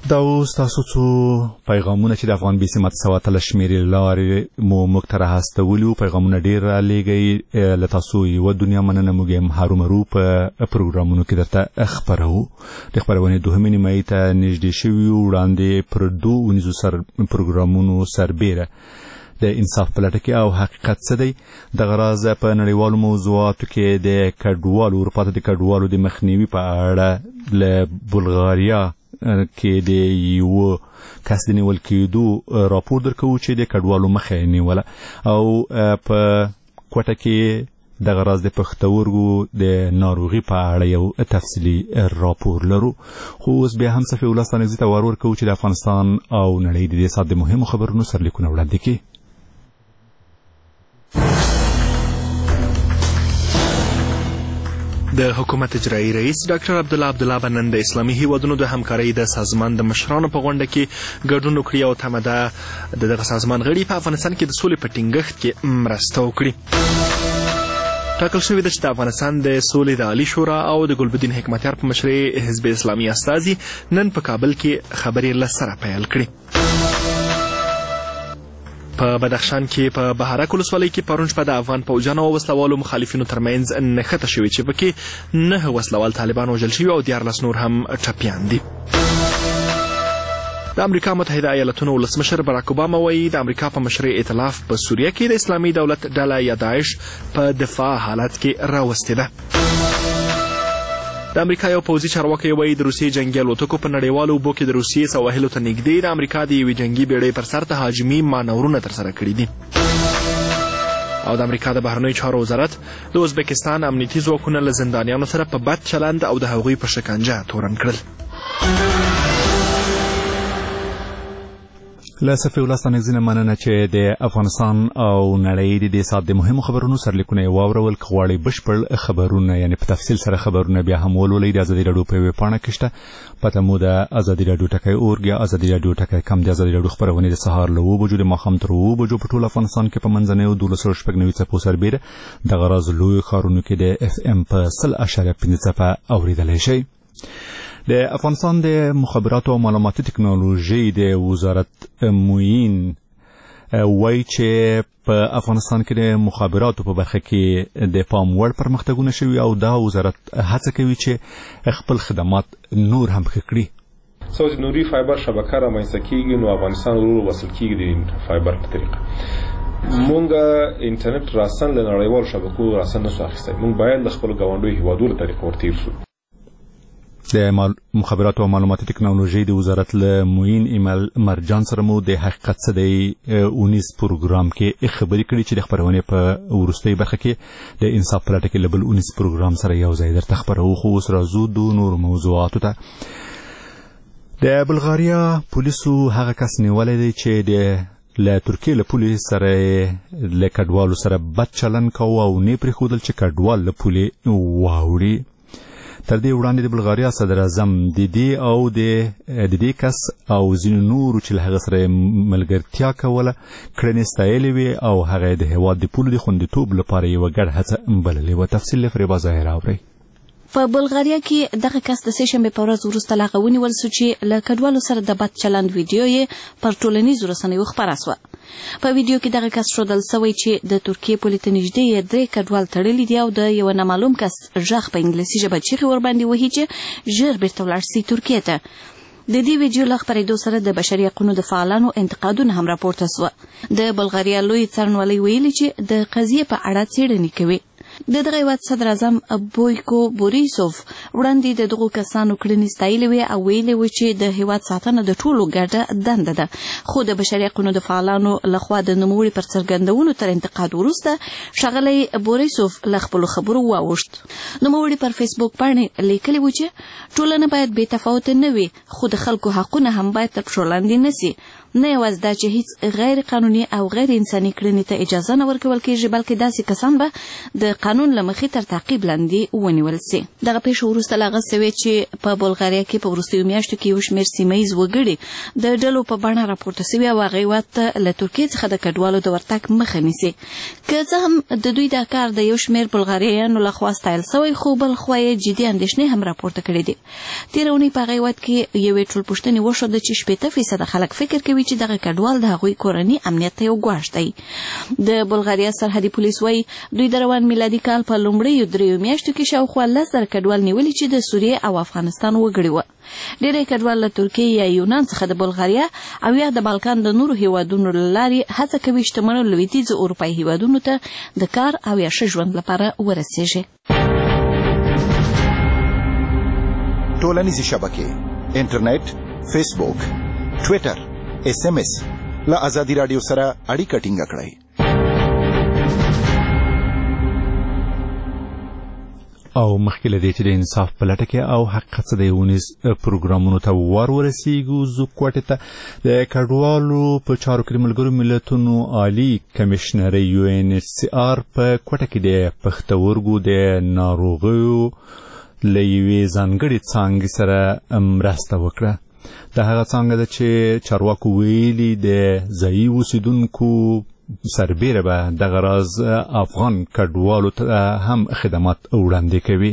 [SPEAKER 1] دا اوس تاسو څو پیغامونه چې د افغان بي سي متساوات له شمیرې لارې مو موږ ته راهستولي پیغامونه ډېر رالیږئ له تاسو یوه دنیا مننه موږ یم هرومرو په پروګرامونو کې درته خپروو د خپرونې دوهمې نیمایي ته نږدې شوي یو وړاندې پر 2 اونیزو پروګرامونو سربیره د انصاف په لټه کې او حقیقت څه دی دغه راز په نړیوالو موضوعاتو کې د کډوالو اروپا ته د کډوالو د مخنیوي په اړه له بلغاریا کې د یو کس د نیول کېدو راپور درکوو چې د کډوالو مخه یې نیوله او په کوټه کې دغه راز د پښتورګو د ناروغي په اړه یو تفصیلي راپور لرو خو اوس بیا هم صفي ولس ته نږدې ته ور ورکوو چې د افغانستان او نړۍ د دې ساعت د مهمو خبرونو سرلیکونه وړاندې کړي.
[SPEAKER 2] د حکومت اجرایی رئیس ډاکټر عبدالله به نن د اسلامي هیوادونو د همکارۍ د سازمان د مشرانو په غونډه کې ګډون وکړي او تمه ده د دغه سازمان غړي په افغانستان کې د سولې په ټینګښت کې مرسته وکړي. ټاکل شوې ده چې د افغانستان د سولې د عالي شورا او د ګلبدین حکمتیار په مشرۍ حزب اسلامي استازي نن په کابل کې خبرې له سره پیل کړي. په بدخشان کې په بهارک ولسوالۍ کې پرون شپه د افغان پوځیانو او وسلوالو مخالفینو ترمنځ نښته شوې چې پکې 9 وسلوال طالبان وژل شوي او 14 نور هم ټپیان دي. د امریکا متحده ایالتونو ولسمشر باراک اوباما وایي د امریکا په مشرۍ ائتلاف په سوریه کې د اسلامي دولت ډله یا داعش په دفاع حالت کې راوستې ده. د امریکا یو پوځي چارواکی وایي د روسیې جنګي الوتکو په نړیوالو اوبو کې د روسیې سواحلو ته نږدې د امریکا د یوې جنګي بیړۍ پر سر تهاجمي مانورونه ترسره کړي دي. او د امریکا د بهرنیو چارو وزارت د ازبکستان امنیتي ځواکونه له زندانیانو سره په بد چلند او د هغوی په شکنجه تورن کړل.
[SPEAKER 1] له صفي ولس ته نږدې مننه چې د افغانستان او نړۍ د دې ساعت د مهمو خبرونو سرلیکونه یې واورول. که غواړئ بشپړ خبرونه یعنې په تفصیل سره خبرونه بیا هم ولولئ د ازادي راډیو په ویبپاڼه کې شته. پته مو د ازادي راډیو ټکی .org یا ازادي راډیو ټکی .com د ازادي راډیو خپرونې د سهار له 7 بجو د ماښام تر 7 بجو په ټول افغانستان کې په منځنیو 1290 څپو سربیره دغه راز لویو ښارونو کې د FM په 100.5 څپه اورېدلی شئ. د افغانستان د مخابراتو او معلوماتي ټکنالوژي د وزارت معین وایي چې په افغانستان کې د مخابراتو په برخه کې د پام وړ پرمختګونه شوي او دا وزارت هڅه کوي چې خپل خدمات نور هم ښه کړي.
[SPEAKER 8] څو چې نوري فایبر شبکه رامنځته کیږي نو افغانستان ورو وصل کیږي د فایبر په طریقه. مونږ انټرنیټ راسن له نړیوال شبکو راسن نسو اخیستی. مونږ باید د خپل ګاونډیو هیوادونو طریقه ورتیر سو.
[SPEAKER 1] د مخابراتو او معلوماتي ټکنالوژي د وزارت له معین ایمل مرجان سره مو د حقیقت څه دی اونیس پروګرام کې خبرې کړې چې د خبرونې په وروستۍ برخه کې د انصاف په لټه کې له بل اونیس پروګرام سره یو ځای درته خبرو. خو اوس راځو د نورو موضوعاتو ته. د بلغاریا پولیسو هغه کس نیولی دی چې د له ترکیې له پولې سره له کډوالو سره بد چلند کوه او نه پرېښودل چې کډوال له پولې واوړي. تر دې وړاندې د بلغاریا صدر اعظم د دې کس او ځینو نورو چې له هغه سره ملګرتیا کوله کړنې ستایلې وې او هغه د هېواد د پولو د خوندیتوب لپاره یوه ګډه هڅه بللې وه. تفصیل له فریبا ظاهر اورئ.
[SPEAKER 11] په بلغاریا کې دغه کس د سهشنبې په ورځ وروسته له هغه ونیول سو چې له کډوالو سره د بد چلند ویډیو یې پر ټولنیزو رسنیو خپره سوه. په ویډیو کې دغه کس ښودل سوی چې د ترکیې پولې ته نږدې یې 3 کډوال تړلي دي او د یو نامعلوم کس غږ په انګلیسي ژبه چیغې ورباندې وهي چې ژر بیرته ولاړ سي ترکیې ته. د دې ویډیو له خپرېدو سره د بشري حقونو د فعالانو انتقادونه هم راپورته سوه. د بلغاریا لوی څارنوالۍ ویلي چې د قضیې په اړه څېړنې کوي. د دغه هیواد صدر اعظم بویکو بوریسوف وړاندې د دغو کسانو کړنې ستایلې وې او ویلې وې چې د هیواد ساتنه د ټولو ګډه دنده ده. خو د بشري حقونو د فعالانو لخوا د نوموړي پر څرګندونو تر انتقاد وروسته ښاغلی بوریسوف له خپلو خبرو واوښت. نوموړي پر فیسبوک باندې لیکلي وو چې ټولنه باید بې تفاوته نه وي خو د خلکو حقونه هم باید تر پښو لاندې نه سي. نه یوازې دا چې هیڅ غیر قانوني او غیر انساني کړنې ته اجازه نه ورکول کېږي بلکې داسې کسان به د قانون له مخې تر تعقیب لاندې ونیول سي. دغه پیښه وروسته له هغه سوې چې په بلغاریا کې په وروستیو میاشتو کې یو شمېر سیمه ییز وګړي د ډلو په بڼه راپورته سوي او هغې هېواد ته له ترکیې څخه د کډوالو د ورتګ مخه نیسي. که څه هم د دوی دا کار د یو شمېر بلغاریایانو لخوا ستایل سوی، خو بل خوا یې جدي اندېښنې هم راپورته کړي دي. تېره اونۍ په هغه هېواد کې یوې ټولپوښتنې وښوده چې 80% خلک فکر کوي چې دغه کډوال د هغوی کورني امنیت ته یو ګواښ دی. د بلغاریا سرحدي پولیس وایي دوی د روان میلادي کال په لومړیو 3 میاشتو کې شاوخوا 10,000 کډوال نیولي چې د سوریې او افغانستان وګړي وو. ډېری کډوال له ترکیې یا یونان څخه د بلغاریا او یا د بالکان د نورو هیوادونو له لارې هڅه کوي شتمنو لویدیځو اروپایي هیوادونو ته د کار او یا ښه ژوند لپاره ورسیږي.
[SPEAKER 4] ټولنیزې شبکې، انټرنیټ، فیسبوک، ټویټر، SMS له ازادي راډیو سره اړیکه ټینګه کړئ.
[SPEAKER 1] او مخکې له دې چې د انصاف په لټه کې او حقیقت څه دی ونیز پروګرامونو ته ورسیږو، زه کوټې ته د کډوالو په چارو کې د ملګرو ملتونو عالي کمیشنرۍ UNHCR په کوټه کې د پښتورګو د ناروغیو له یوې ځانګړې څانګې سره مرسته وکړه. د هغه څانګه ده چې چارواکو ویلي د ځایي اوسیدونکو سربیره به دغه راز افغان کډوالو ته هم خدمات وړاندې کوي.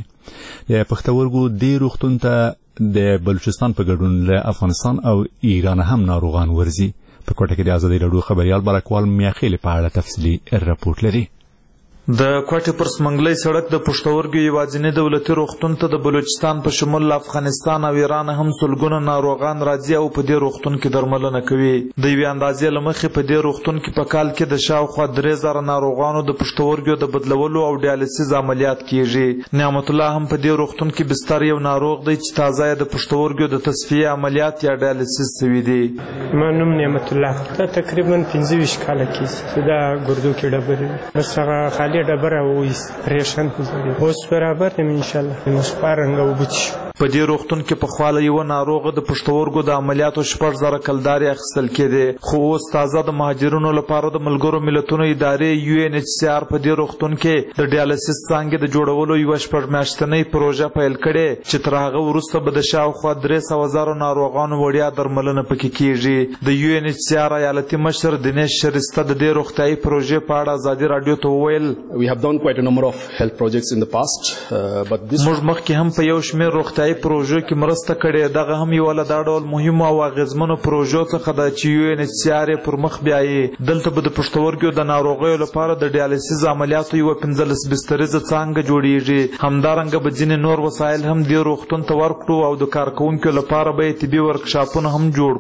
[SPEAKER 1] د پښتورګو دې روغتون ته د بلوچستان په ګډون له افغانستان او ایران هم ناروغان ورځي. په کوټه کې د ازادي راډیو خبريال برکوال میاخیل په اړه تفصیلي رپورټ لري.
[SPEAKER 5] د کوټې پر سمنګلۍ سړک د پښتورګو یوازینی دولتي روغتون ته د بلوچستان په شمول افغانستان او ایران هم سلګونه ناروغان راځي او په دې روغتون کې درملنه کوي. د یوې اندازې له مخې په دې روغتون کې په کال کې د شاوخوا 3,000 ناروغانو د پښتورګو د بدلولو او ډیالسیس عملیات کیږي. نعمت الله هم په دې روغتون کې بستر یو ناروغ دی چې تازه د پښتورګو د تصفیه عملیات یا ډیالسیس شوی دی.
[SPEAKER 23] ما نوم نعمت الله، دا تقریبا 25 کاله کېږي دا ګردو کې ډبرې بس هغه ډبره وایست پریشان اوس برابر یم انشاءالله مشپارنګ وبچ.
[SPEAKER 5] په دې روغتون کې په خواله یو ناروغ د پښتورګو د عملیاتو 6,000 کلدارې اخیستل کېدې، خو اوس تازه د مهاجرینو لپاره د ملګرو ملتونو ادارې UNHCR په دې روغتون کې د ډیالسیس څانګې د جوړولو یوه 6 میاشتنۍ پروژه پیل کړې چې تر هغه وروسته به د شاوخوا 300,000 ناروغانو وړیا درملنه پکې کېږي. د UNHCR ایالتي مشر دنیش شریسته د دې روغتیایي پروژې په اړه ازادي راډیو ته وویل
[SPEAKER 24] We have done quite a number of health projects in the past, but this
[SPEAKER 5] موږ مخکې هم په یو شمېر روغتیایي پروژو کې مرسته کړې. دغه هم یو له دا ډول مهمو او اغېزمنو پروژو څخه ده چې UNHCR یې پر مخ بیایي. دلته به د پښتورګو د ناروغیو لپاره د ډیالسیس عملیاتو یوه 15 بستریزه څانګه جوړیږي. همدارنګه به ځینې نور وسایل هم دې روغتون ته ورکړو او د کارکوونکو لپاره به یې طبي ورکشاپونه هم جوړ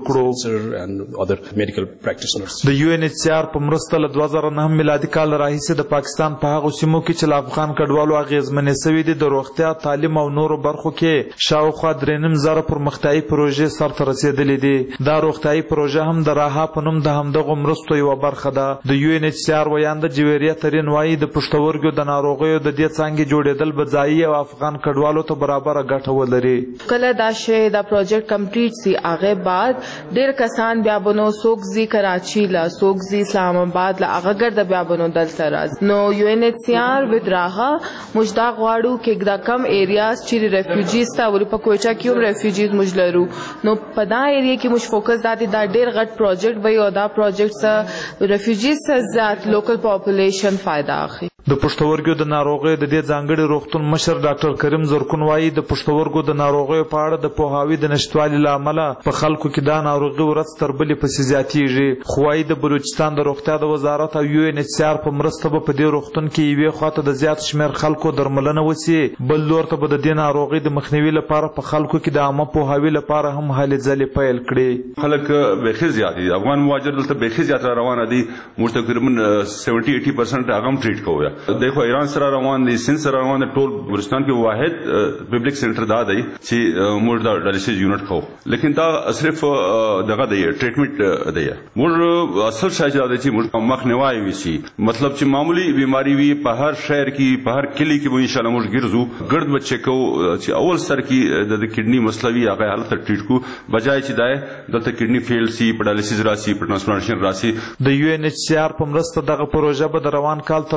[SPEAKER 5] کړو. د UNHCR په مرسته له 2009 میلادي کال راهیسې د پاکستان په هغو سیمو کې چې له افغان کډوالو اغېزمنې سوي دي د روغتیا، تعلیم او نورو برخو کې شاوخوا 3,500 پرمختیایي پروژې سرته رسېدلې دي. دا روغتیایي پروژه هم د راها په نوم د همدغو مرستو یوه برخه ده. د UNHCR ویانده جویریه ترین وایي د پښتورګو د ناروغیو د دې څانګې جوړېدل به ځایي او افغان کډوالو ته برابره ګټه ولري.
[SPEAKER 25] کله دا شی دا پروجیکټ کمپلیټ سي هغه بعد ډېر کسان بیا بنو څوک ځي کراچي لا څوک ځي اسلام آباد لا هغه ګرده بیا بنو دلته راځي. نو UNHCR with راها موږ دا غواړو چې دا کم ایریاز چې ریفیوجیز ته ولې په کوټه کې هم ریفیوجیز موږ لرو نو په دا ایریا کې موږ فوکس داتې دا ډېر غټ پروجیکټ وي او دا پروجیکټ سره ریفیوجیز سره زیات لوکل پاپولیشن فایده اخلي.
[SPEAKER 5] د پښتورګو د ناروغیو د دې ځانګړي روغتون مشر ډاکټر کریم زرکون وایي د پښتورګو د ناروغیو په اړه د پوهاوي د نشتوالي له امله په خلکو کې دا ناروغي ورځ تر بلې پسې زیاتېږي. خو وایي د بلوچستان د روغتیا د وزارت او UNHCR په مرسته به په دې روغتون کې یوې خواته د زیات شمېر خلکو درملنه وسي، بل لور ته به د دې ناروغۍ د مخنیوي لپاره په خلکو کې د عامه پوهاوي لپاره هم هلې ځلې پیل کړي.
[SPEAKER 18] خلک بیخي زیات دي، افغان مهاجر دلته بیخي زیات روانه دي. موږ تقریبا 70-80% هغه هم ټریټ کوو. دیکھو ایران سره روان دي، سند سره روان دي. ټول بلوچستان کې واحد پبلک سنټر دا دی چې موږ د ډایلیسیس یونټ کوو، لیکن دا صرف دغه دی ټریټمنټ دی. موږ اصل شای دا دی چې موږ مخنیوي وشي، مطلب چې معمولی بیماری وي په هر شهر کې په هر کلی کې به ان شاء الله موږ ګرځو ګرد بچ کو چې اول سر کې د کډنی مسله وي هغه حالت ټریټ کو بجای چې دا دلته کډنی فیل سی په ډایلیسیس راسي په ټرانسپلانټیشن راسي.
[SPEAKER 5] د UNHCR په مرسته دغه پروژه به د روان کال تر اگست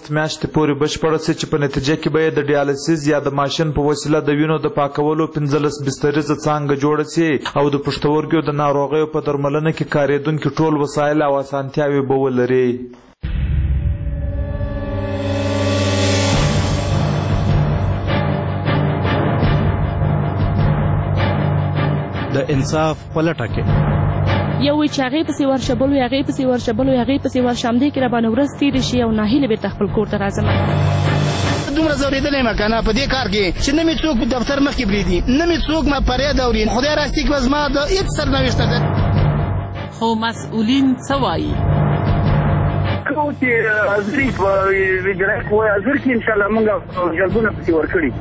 [SPEAKER 5] اگست میاشتې پورې بشپړه شي چې په نتیجه کې به د ډیالسیس یا د ماشین په وسیله د وینو د پاکولو 15 بستریزه څانګه جوړه شي او د پښتورګو د ناروغیو په درملنه کې کارېدونکي ټول وسایل او اسانتیاوې به ولري.
[SPEAKER 22] د انصاف په لټه کې
[SPEAKER 6] یو چې هغې پسې ورشبلو هغې پسې ورشبلو هغې پسې ورشم دی کې راباندې ورځ تېرې شي او ناهیلې بېرته خپل کور ته راځم.
[SPEAKER 7] دومره ځورېدلی یم که نه په دې کار کې چې نه مې څوک په دفتر مخکې پرېږدي نه مې څوک ما فریاد اوري. خدای راستي کې به زما د هېڅ سرنوشته ده.
[SPEAKER 6] خو مسؤلین څه وایي؟
[SPEAKER 10] کوم چې حاضري په ویجرای کې وایي حاضر کړي انشاءالله موږ جلبونه پسې ورکړي.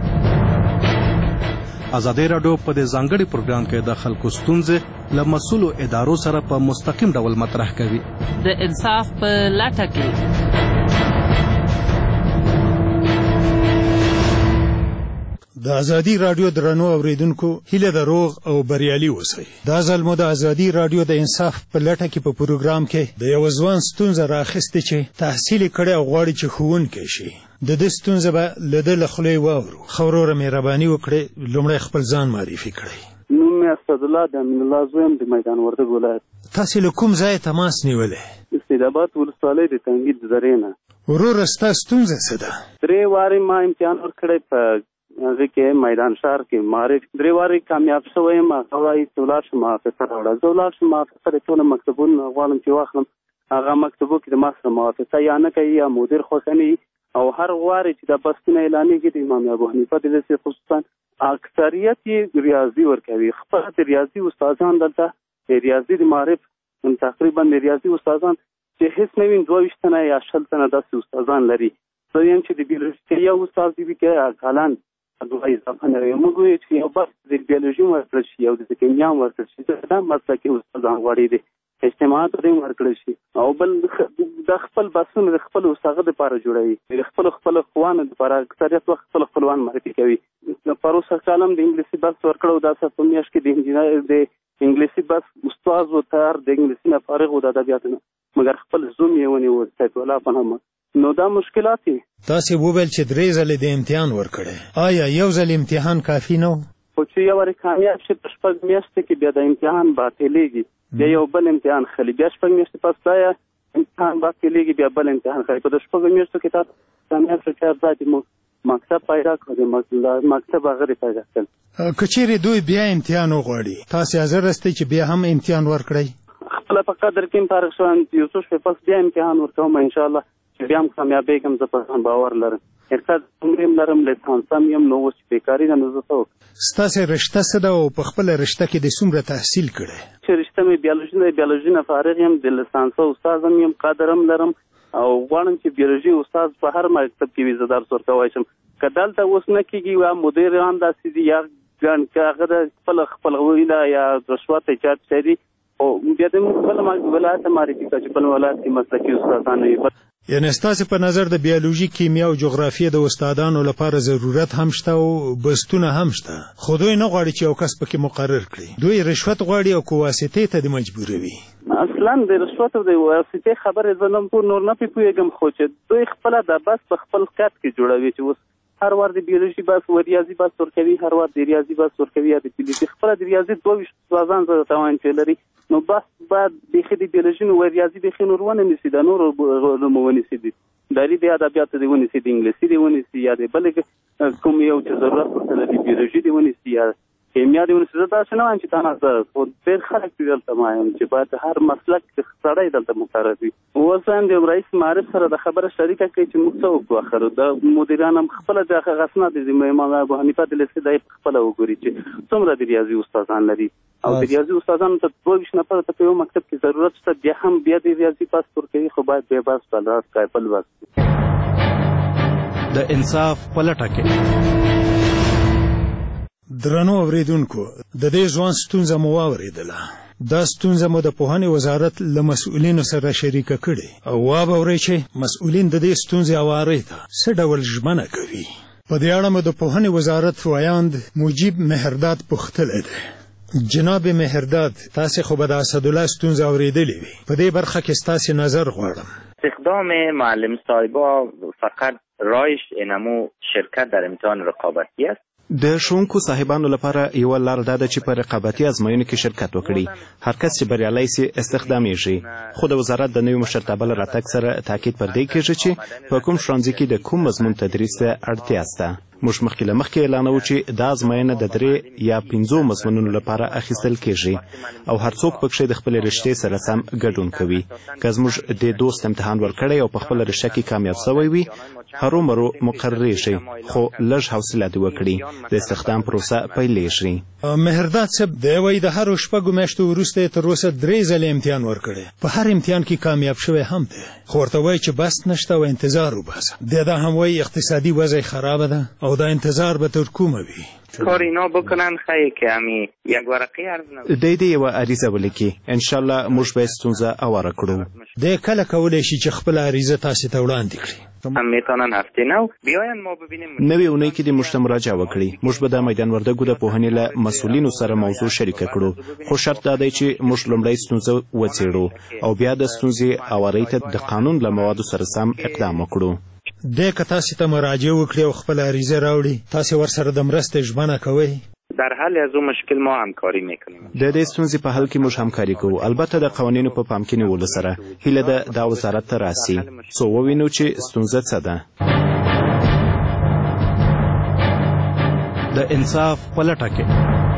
[SPEAKER 22] ازادي راډیو په دې ځانګړي پروګرام کې د خلکو ستونزې له مسؤلو ادارو سره په مستقیم ډول مطرح کوي.
[SPEAKER 6] د انصاف په لټه کې
[SPEAKER 9] د ازادي راډیو درنو اوریدونکو هیله د روغ او بریالي اوسئ. دا ځل مو د ازادي راډیو د انصاف په لټه کې په پروګرام کې د یو ځوان ستونزه راخیستې چې تحصیل کړی او غواړي چې ښوونکی شي. د دې ستونزه به له ده له خولې واورو. ښه وروره مهرباني وکړئ لومړی خپل ځان معرفي کړئ.
[SPEAKER 12] نوم مې اسدالله د امین الله زوی یم د میدان وردګ ولایت.
[SPEAKER 9] تاسې له کوم ځایه تماس نیولی؟
[SPEAKER 12] استعدابات ولسوالۍ د تنګیر د درې نه.
[SPEAKER 9] وروره ستا ستونزه څه ده؟
[SPEAKER 12] 3 وارې ما امتحان ورکړی په هغه کې میدان ښار کې معرف 3 وارې کامیاب شوی یم. هغه وایي چې ولاړ شم محافظه راوړه. زه ولاړ شم محافظه د ټوله مکتبونه غواړم چې واخلم. هغه مکتبو کې د ما سره محافظه یا نه کوي یا مدیر خوښوي او هر وارې چې دا بسونه اعلانېږي د امام ابو حنیفه د لیسې خصوصا اکثریت یې ریاضي ورکوي. خپل د ریاضي استادان دلته د ریاضي د معرف تقریبا د ریاضي استادان چې هیڅ نه وي 22 تنه یا 20 تنه داسې استادان لري. زه یم چې د بیولوژي یو استاد دی کې کالان دوه اضافه نه وي. موږ وایو چې یو بس د بیولوژي ورکړل شي او د کیمیا ورکړل شي. دا مسلکي استادان غواړي دي اجتماعات دې ورکړل شي او بل د خپل بسونه د خپل استاد لپاره جوړوي. د خپل خوانو لپاره اکثریت وخت خپل خپلوان معرفي کوي. پروسه کالم د انګلیسي بس ورکړو دا په میاشت کې د انجینر د انګلیسي بس استاد و تر د انګلیسي نه فارغ و د ادبیات نه مګر خپل زوم یې ونیو سید الله په نامه. نو دا مشکلات دي.
[SPEAKER 9] تاسې وویل چې 3 ځلې د امتحان ورکړی. آیا یو ځل امتحان کافي نه و؟
[SPEAKER 12] خو چې یو وارې کامیاب شي په 6 میاشتې کې بیا د امتحان باطلېږي. بیا یو بل امتحان خلی بیا 6 میاشتې پس دا امتحان باطلېږي بیا بل امتحان خلی. په 6 میاشتو کې تاسو کامیاب شو چې ځاتې مو مکتب پیدا کړو. مکتب هغه پیدا کړل.
[SPEAKER 9] که چیرې دوی بیا امتحان وغواړي تاسې حاضر یاستئ چې بیا هم امتحان ورکړئ؟
[SPEAKER 12] خپله په قدر کې فارغ شوم یو څو شپې پس بیا امتحان ورکوم انشاءالله چې بیا هم کامیابېږم. زه په ځان باور لرم. ارتد عمرې هم لرم لیسانس هم یم. نو اوس بېکاري ده نو زه څه وکړم؟
[SPEAKER 9] ستاسې رشته څه ده او په خپله رشته کې د څومره تحصیل کړی؟
[SPEAKER 12] چې رشته مې بیولوژي ده. بیولوژي نه فارغ یم. د لیسانس استاد هم یم. قدر هم لرم او غواړم چې بیولوژي استاد په هر مکتب کې وي زه درس ورکولی شم. که دلته اوس نه کېږي یا مدیران داسې دي یا که هغه د خپل ویله یا رشوت ایجاد شي او بیا د خپل ولایت معرفي کړه چې بل ولایت کې مسلکي استادان وي.
[SPEAKER 9] یعنې ستاسې په نظر د بیولوژي کیمیا او جغرافیې د استادانو لپاره ضرورت هم شته او بستونه هم شته خو دوی نه غواړي چې یو کس پکې مقرر کړي. دوی رشوت غواړي او که واسطې ته د مجبوروي.
[SPEAKER 12] اصلا د رشوت او د واسطې خبرې زه نور نه پوهېږم خو چې دوی خپله د بس په خپل قد کې جوړوي چې اوس هر وار د بیولوژي بس و ریاضي بس ورکوي هر وار د ریاضي بس ورکوي یا د فزیک خپله د ریاضي 22 استادان زه ته وایم چې لري. نو بس باید بیخي د بیولوژي و ریاضي بیخي نور ونه نیسي. د نورو علومو ونیسي. داري د ادبیاتو دې ونیسي. د انګلیسي دې ونیسي یا د بلې کوم یو چې ضرورت ورته د بیولوژي دې ونیسي یا کیمیا دې ونیسي. زه داسې نه وایم چې تا نه زه خو ډېر خلک دلته ما یم چې باید هر مسلک سړی دلته مقرر وي. اوس هم د رئیس معرف سره د خبره شریکه کړئ چې موږ څه وکړو. اخر د مدیران هم خپله د هغه اسناد د امام ابو حنیفه د لیسې دی خپله وګوري چې څومره د ریاضي استادان لري او د ریاضي استادانو ته 22 نفره ته په یو مکتب کې ضرورت شته. بیا هم بیا د ریاضي بس ورکوي خو باید بیا بس بلاس بل بس.
[SPEAKER 22] د انصاف په لټه کې
[SPEAKER 9] درنو اوریدونکو د دې ځوان ستونزه مو واورېدله. دا ستونزه مو د پوهنې وزارت له مسؤلینو سره شریکه کړې او واورئ چې مسؤلین د دې ستونزې هوارۍ ته څه ډول ژمنه کوي. په دې اړه مو د پوهنې وزارت وایاند مجیب مهرداد پوښتلی دی. جناب مهرداد تاسې خو به د اسدالله ستونزه اورېدلې وي. په دې برخه کې ستاسې نظر غواړم.
[SPEAKER 14] استخدام معلم صاحبا
[SPEAKER 3] فقط رایش اینمو شرکت در امتحان رقابتی است.
[SPEAKER 14] د ښوونکو صاحبانو لپاره یوه لار دا ده چې په رقابتي ازموینو کې شرکت وکړي. هر کس چې بریالی سي استخدامیږي. خو د وزارت د نوي مشرتابه له راتګ سره تاکید پر دې کېږي چې په کوم ښوونځي کې د کوم مضمون تدریس ته اړتیا شته. موږ مخکې له مخکې اعلانوو چې دا ازموینه د 3 یا 5 مضمونونو لپاره اخیستل کېږي او هر څوک پکښې د خپلې رشتې سره سم ګډون کوي. که زموږ د دوست امتحان ورکړی او په خپله رشته کې کامیاب سوی وي هرومرو مقرریږي، خو لږ حوصله دې وکړي، د استخدام پروسه پیلیږي.
[SPEAKER 9] مهرداد صاحب دی وایي د هرو 6 میاشتو وروسته یې تر اوسه 3 ځلې امتحان ورکړی، په هر امتحان کې کامیاب شوی هم دی، خو ورته وایي چې بس نشته او انتظار وباسه. دی دا هم وایي اقتصادي وضع خرابه ده او دا انتظار به تر کومه وي.
[SPEAKER 3] کار اینا بکنن خیلی که همی یک ورقی عرض نبود.
[SPEAKER 14] دی یوه عریضه ولیکي. انشاءالله موږ به ستونزه اواره کړو.
[SPEAKER 9] دی کله کولی شي چې خپله عریضه تاسې ته وړاندې کړي.
[SPEAKER 3] هم میتونن هفته نو بیاین ما ببینیم.
[SPEAKER 14] نوې اونۍ کې دې موږ ته مراجعه وکړي. موږ به د میدان وردګو د پوهنې له مسؤلینو سره موضوع شریکه کړو، خو شرط دا دی چې موږ لومړی ستونزه وڅېړو او بیا د ستونزې اوارۍ ته د قانون له موادو سره سم اقدام وکړو.
[SPEAKER 9] دی که تاسې ته مراجعه وکړي او خپله عریضه راوړي تاسې ورسره د مرستې ژمنه کوئ؟
[SPEAKER 3] در حل از اون مشکل ما همکاری میکنیم.
[SPEAKER 14] د دې ستونزې په حل کې موږ همکاري کوو، البته د قوانینو په پام کې نیولو سره. هیله ده دا وزارت ته راسي څو ووینو چې ستونزه څه ده. د انصاف په لټه کې.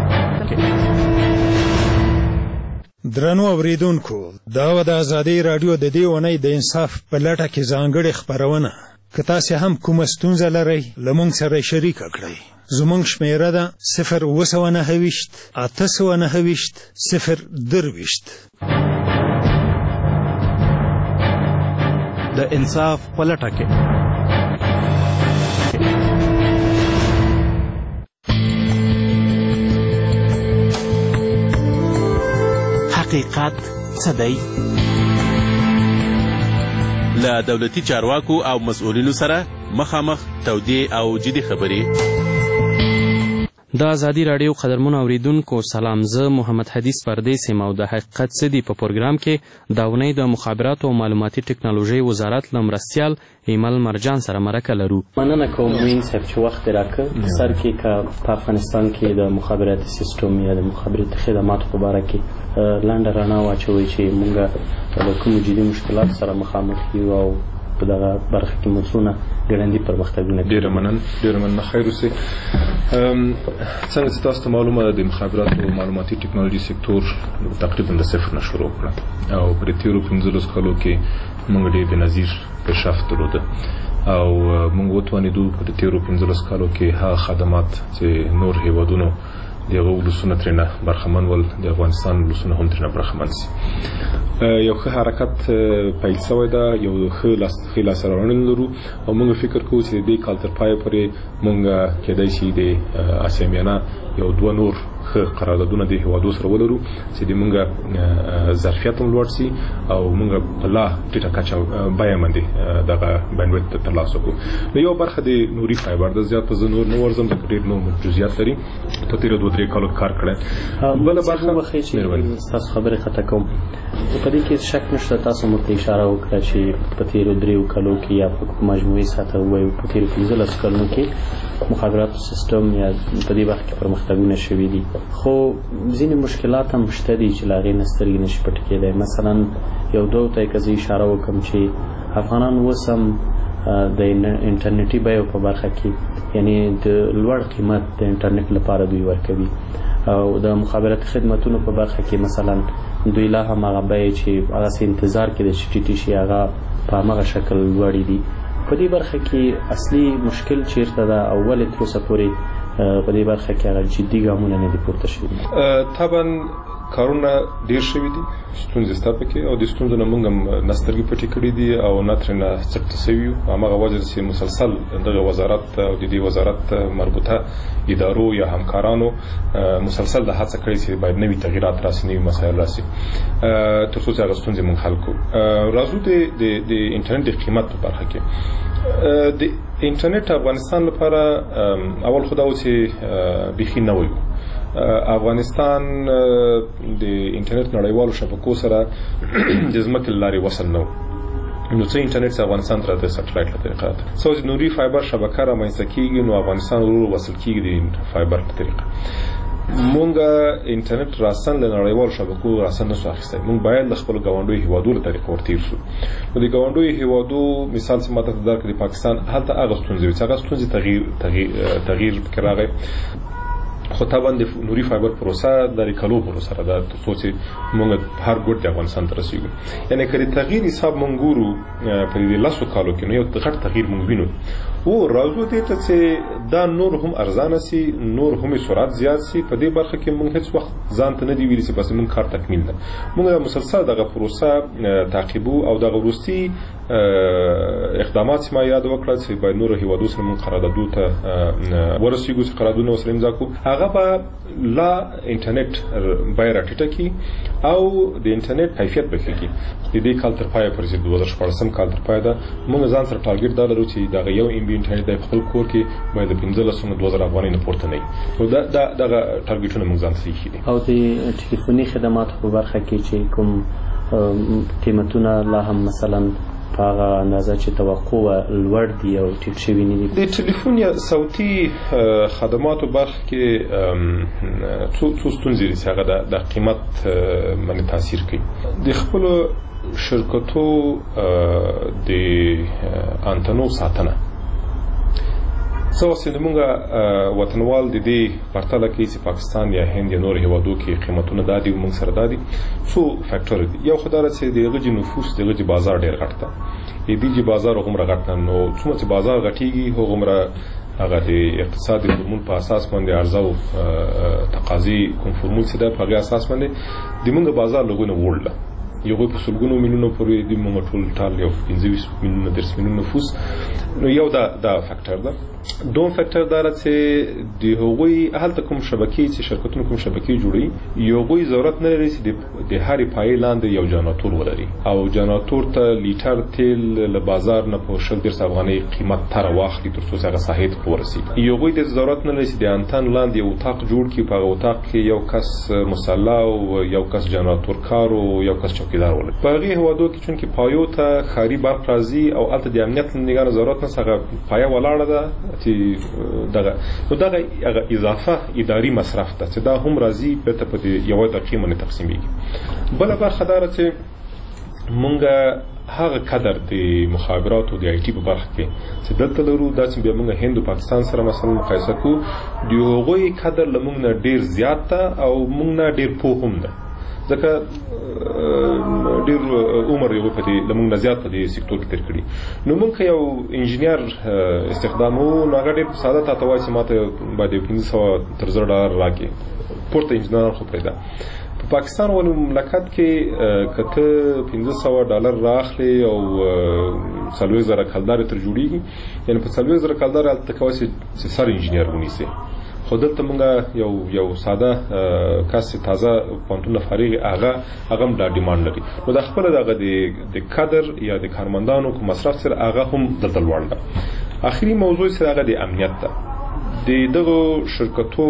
[SPEAKER 9] درنو اوریدونکو، دا و د ازادۍ راډیو د دې اونۍ د انصاف په لټه کې ځانګړې خپرونه. که تاسې هم کومه ستونزه لرئ له موږ سره شریکه کړئ. زموږ شمیره ده 029 829 022.
[SPEAKER 14] د انصاف په لټه کې.
[SPEAKER 21] حقیقت څه دی؟ له دولتي چارواکو او مسؤلینو سره مخامخ تودې او جدي خبرې.
[SPEAKER 13] د ازادي راډیو قدرمنو اوریدونکو سلام، زه محمد حدیث پردیس یم او د حقیقت څه دی په پروګرام کې د اونۍ د مخابراتو او معلوماتي ټکنالوژۍ وزارت له مرستیال ایمل مرجان سره مرکه لرو.
[SPEAKER 15] مننه کوم معین صاحب چې وخت راکړ. سر کې که په افغانستان کې د مخابراتي سیستم یا د مخابراتي خدماتو په باره کې لنډه رڼا واچوئ چې موږ له کومو جدي مشکلاتو سره مخامخ یو او په دغه برخه کې مڅونه ګړندي پرمختګونه.
[SPEAKER 8] ډېره مننه. خیر اوسئ. څنګه چې تاسو ته معلومه ده د مخابراتو او معلوماتي ټکنالوژي سکتور تقریبا د صفر نه شروع کړه او په تیرو 15 کالو کې موږ ډېر بېنظیر پیشرفت درلوده او موږ وتوانېدو په تیرو 15 کالو کې هغه خدمات چې نور هیوادونو دغه ولسونه ترېنه برخمن ول، د افغانستان ولسونه هم ترېنه برخمن سي. یو ښه حرکت پیل شوی ده، یو ښه لاسته راوړنې لرو او موږ فکر کوو چې د دې کال تر پایه پورې موږ کېدای شي د اسیا میانه یو 2 نور ښه قراردادونه د هیوادو سره ولرو چې د موږ ظرفیت هم لوړ سي او موږ په لا ټیټه کچه بیه باندې دغه بینډویډ ترلاسه کړو. نو یو برخه د نوري فایبر د زیاته زه نور نه ورځم، ځکه ډېر نور جزئیات لري. په تېرو 2-3 کالو کار کړی. بله برخه
[SPEAKER 15] تاسو خبرې خطا کوم په دې کې شک نشته. تاسو موږ ته اشاره وکړه چې په تېرو 3 کالو کې یا په مجموعي سطح وایو په تېرو 15 کلونو کې مخابراتو سیستم یا په دې برخه کې پرمختګونه شوي دي، خو ځینې مشکلات هم شته دي چې له هغې نه سترګې نشي پټ کېدی. مثلا یو دوه ته که زه اشاره وکړم چې افغانان اوس هم د انټرنیټي بیو په برخه کې یعنی د لوړ قیمت د انټرنیټ لپاره دوی ورکوي او د مخابراتي خدمتونو په برخه کې مثلا دوی لا هم هغه بیې چې هغسې انتظار کېدی چې ټیټې شي هغه په همغه شکل لوړې دي. په دې برخه کې اصلي مشکل چیرته ده او ولې تر اوسه پورې په دې برخه کې هغه جدي ګامونه نه دي پورته شوي؟
[SPEAKER 8] طبعا کارونه ډېر شوي دي، ستونزې شته پکې او د ستونزو نه موږ هم نه سترګې پټې کړي دي او نه ترېنه څټه شوي یو. هماغه وجه چې مسلسل دغه وزارت او د دې وزارت مربوطه ادارو یا همکارانو مسلسل د هڅه کړې چې باید نوي تغییرات راسي، نوي مسایل راسي تر څو چې هغه ستونزې موږ حل کړو. راځو د انټرنیټ د قیمت په برخه کې. د انټرنیټ افغانستان لپاره اول خو دا و چې بیخي نوی و. افغانستان د انټرنیټ نړیوالو شبکو سره د ځمکې له لارې وصل نه و نو څه انټرنیټ افغانستان ته د سټلایټ په طریقه څو نوري فایبر شبکه رامنځته کیږي نو افغانستان ورو وصل کیږي د فایبر په طریقه مونږه انټرنیټ راسن له نړیوال شبکو راسن نه اخیسته مونږ باید د خپل ګاونډي هیوادو له طریقو ورتیر شو نو د ګاونډي هیوادو مثال چې ماته درکړي پاکستان هلته هغه ستونزې چې هغه ستونزې تغییر پکې راغی خو طبعا د نوري فایبر پروسه د ریکالو پروسه ده تاسو چې موږ هر ګډ د افغانستان ته رسیدو یعنی کړي تغییر حساب مونږ ګورو په دې لاسو کالو کې نو یو غټ تغییر مونږ وینو او راځو دې ته چې دا نور هم ارزانه سي نور هم سرعت زیات سي په دې برخه کې مونږ هیڅ وخت ځان ته نه دی ویلي چې بس مونږ کار تکمیل ده مونږ مسلسل دغه پروسه تعقیبو او دغه وروستي اقدامات ما یاد وکړل چې باید نور هیوادو سره مونږ قراردادو ته ورسیږو چې قراردادونه سره امضا کړو هغه به لا انټرنیټ بای راټیټه کی او د انټرنیټ کیفیت به ښه کی د دې کال تر پایه پرې 2014 کال تر پایه ده مونږ ځان سره ټارګټ دا لرو چې دا یو ام بي انټرنیټ د خپل کور کې باید 15,000 افغانۍ نه پورته نه وي نو دا ټارګټونه مونږ ځان سره کړي
[SPEAKER 15] او د ټلیفوني خدماتو په برخه کې چې کوم قیمتونه لا هم مثلا په هغه اندازه چې توقع لوړ دي او ټیټ شوي نه دي
[SPEAKER 8] د ټلیفون یا صوتي خدماتو برخه کې څو ستونزې دي چې هغه د قیمت باندې تاثیر کوي د خپل شرکتو د انټنو ساتنه څو سیمونګه وطنوال د دې پرتله کې چې پاکستان یا هند یا نور هیوادو کې قیمتونه دادي موږ سره دادي څو فیکټور دي یو خدای چې د غږی نفوس د غږی بازار ډیر غټ ده د دې بازار هم غټ نو څومره چې بازار غټيږي هغه هغه د اقتصادي فرمول په اساس باندې عرضه او تقاضي کوم فرمول څه ده په هغه اساس باندې د موږ بازار لګونه وړل یو په سلګونو میلیونو پورې د موږ ټول ټال یو 15 میلیونو 10 میلیونو نفوس نو یو دا فیکټر ده دوم فیکټر دا چې د هغوی هلته کوم شبکې چې شرکتونو کوم شبکې جوړي یو غوي ضرورت نه لري چې د هاري پای لاندې یو جنراتور ولري او جنراتور ته لیټر تیل له بازار نه په 100 افغانۍ قیمت تر واخلي تر څو هغه صحیح ورسي یو غوي د ضرورت نه لري چې د انتن لاندې یو اتاق جوړ کړي په اتاق کې یو کس مصلا او یو کس جنراتور کار او یو کس چوکیدار ولري په هغه هوادو کې چون کې پایو ته خاري برق راځي او الته د امنیت نگران ضرورت نه څنګه پایا ولاړه ده چې دغه اضافه اداري مصرف ته چې دا هم راځي په یو دقیقه باندې تقسیمېږي بل برخه دا چې مونږ هغه قدر د مخابراتو د آی ټي په برخه کې چې دلته لرو دا چې بیا مونږ هند او پاکستان سره مثلا مقایسه کوو د هغوی قدر له مونږ نه ډیر زیات ده او مونږ نه ډیر پوه هم ده ځکه ډیر عمر یو په دې لمونږ زیات په دې سکتور کې تیر کړی نو مونږ یو انجینیر استخدامو نو هغه ډیر ساده تاسو وایي چې ماته باندې 1500 تر $1000 راکې پورته انجینر خو پیدا په پاکستان ول مملکت کې کته $1500 راخلي او 3000 کلدار تر جوړیږي یعنی په 3000 کلدار الته کوي چې سر انجینر ونیسي خو دلته مونږ یو ساده کس تازه پونتونه فارغ هغه هم دا ډیماند لري نو د خپل دغه د کادر یا د کارمندانو کوم مصرف سره هغه هم دلته لوړ ده اخري موضوع سره هغه د امنیت ده دغه شرکتو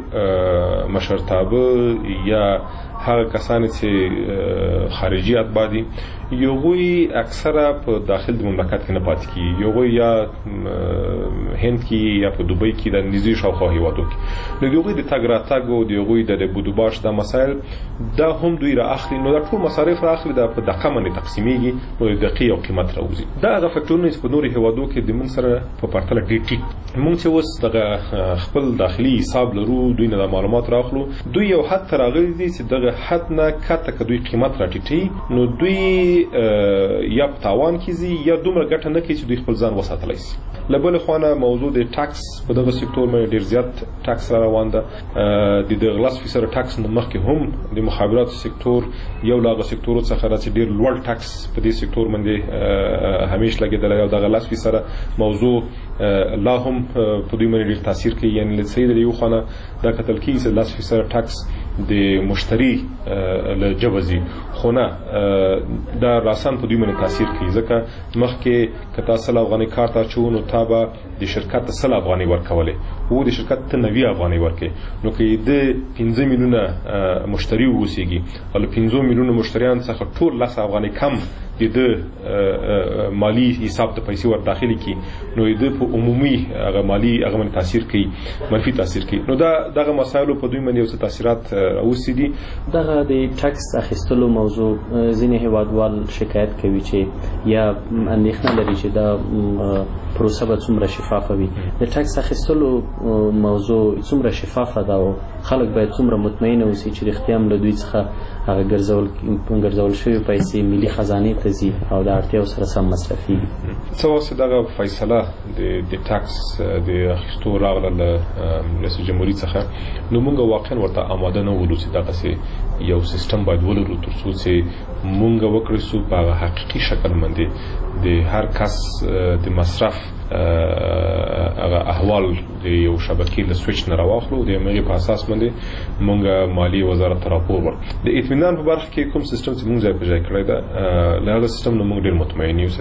[SPEAKER 8] مشرتابه یا هغه کسان چې خارجي اتباع دي یو غوي اکثره په داخل د مملکت کې نه پاتې کی یو غوي یا هند کې یا په دوبۍ کې د نږدې شاوخوا هیوادو کې نو دوی د تګ راتګ او دوی د بودوباش د مسایل دا هم دوی را اخلي نو دا ټول مصارف را اخلي د په دقه باندې تقسیمېږي نو د دقیق او قیمت راوځي دا هغه فکټورونه چې په نورو هیوادو کې د موږ سره په پرتله ډېر ټیټ موږ چې اوس دغه خپل داخلي حساب لرو دوی نه معلومات راخلو دوی یو حد تر راغلي دي چې دغه حد نه کته دوی قیمت راټیټي نو دوی یا په تاوان کیږي یا دومره ګټه نه کوي چې دوی خپل ځان وساتلی شي لبل خوانه موضوع د ټاکس په دغه سکتور باندې ډیر زیات ټاکس را روان ده د 10% ټاکس نه مخکې هم د مخابراتو سکتور یو لاغه سکتور څخه راځي ډیر لوړ ټاکس په دې سکتور باندې همیش لګیدل او دغه 10% موضوع لا هم په دوی باندې ډیر تاثیر کوي یعنی لسید یو خوانه دا کتل کیږي چې 10% ټاکس د مشتری له جوازي خو نه دا راسن په دوی باندې تاثیر کوي ځکه مخکې که تا 100 افغانۍ کار ته اچوو نو تا به د شرکت ته 100 افغانۍ ورکولې او د شرکت ته 90 افغانۍ ورکړي نو که د 15 میلیونه مشتری اوسېږي او له 15 میلیونه مشتریان څخه ټول 100 افغانۍ کم د مالی حساب ته پیسې ور داخلي کی نو د په عمومي هغه مالی هغه باندې تاثیر کوي منفي تاثیر کوي نو دغه مسایلو په دوی باندې څه تاثیرات راوستي دي
[SPEAKER 15] دغه د ټیکس اخیستلو موضوع ځینې هیوادوال شکایت کوي چې یا اندېښنه لري چې دا پروسه به څومره شفافه وي د ټیکس اخیستلو موضوع څومره شفافه ده او خلک باید څومره مطمئن اوسي چې رښتیا هم له دوی څخه هغه ګرځول شوی پیسې ملي خزانې ته ځي او د اړتیاو سره سم مصرفي
[SPEAKER 8] څه واسه دغه فیصله د ټیکس د اخیستو راغله له رئیس جمهوریت څخه نو موږ واقعا ورته آماده نه ولو چې دغه یو سیستم باید ولرو تر څو چې موږ وکړو چې په حقیقي شکل باندې د هر کس د مصرف هغه احوال د یو شبکې له سویچ نه راواخلو د هغې په اساس باندې موږ مالی وزارت ته راپور ورکړو د اطمینان په برخه کې کوم سیستم چې موږ ځای په ځای کړی ده له هغه سیستم نه موږ ډېر مطمئن یو چې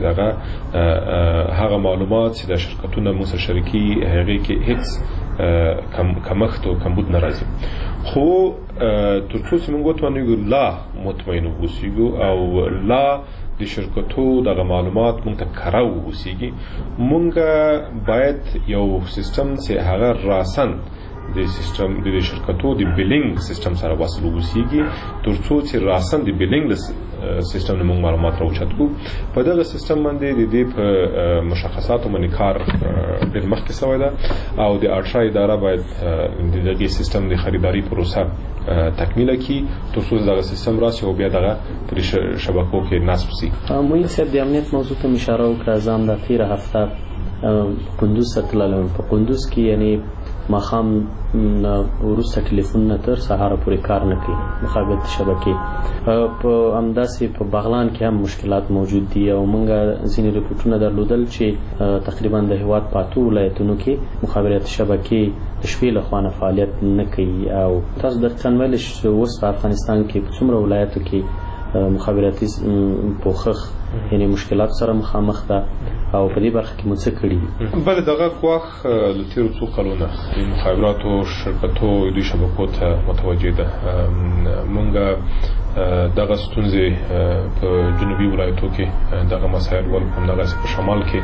[SPEAKER 8] هغه معلومات چې د شرکتونه موږ سره شریکي هغې کې هیڅ کمښت او کمبود نه راځي خو تر څو چې موږ وتوانیږو لا مطمئن اوسیږو او لا د شرکتو دغه معلومات موږ ته کره واوسیږي موږ باید یو سیستم چې هغه راسن د سیستم د شرکتو د بیلینګ سیستم سره وصل اوسیږي تر څو چې راسن د بیلینګ سیستم موږ معلومات راوچت کو په دغه سیستم باندې د دې په مشخصاتو باندې کار ډېر مخکې شوی ده او د اټرا اداره باید د دغه سیستم د خریداري پروسه تکمیل کی تر څو دغه سیستم راشي او بیا دغه پر شبکو کې نصب شي
[SPEAKER 15] موږ صاحب د امنیت موضوع ته اشاره وکړه ځم د تیر هفته قندوز ته تللم په قندوز کې یعنی ماخام وروسته ټلیفون تر سهار پورې کار نه کوي مخابراتي شبکې په همداسې په بغلان کې هم مشکلات موجود دي او موږ ځینې رپورټونه درلودل چې تقریبا د هیواد په 8 ولایتونو کې مخابراتي شبکې د شپې لخوا نه فعالیت نه کوي او تاسو دقیقاً ویلی چې اوس په افغانستان کې په څومره ولایتو کې مخابراتي پوښښ یعنی مشکلات سره مخامخ ده او په دې برخه کې مو څه کړي
[SPEAKER 8] بله دغه ګواښ له تېرو څو کلونو د مخابراتو شرکتو دوی شبکو ته متوجه ده موږ دغه ستونزې په جنوبي ولایتو کې دغه مسایل ول همدغسې په شمال کې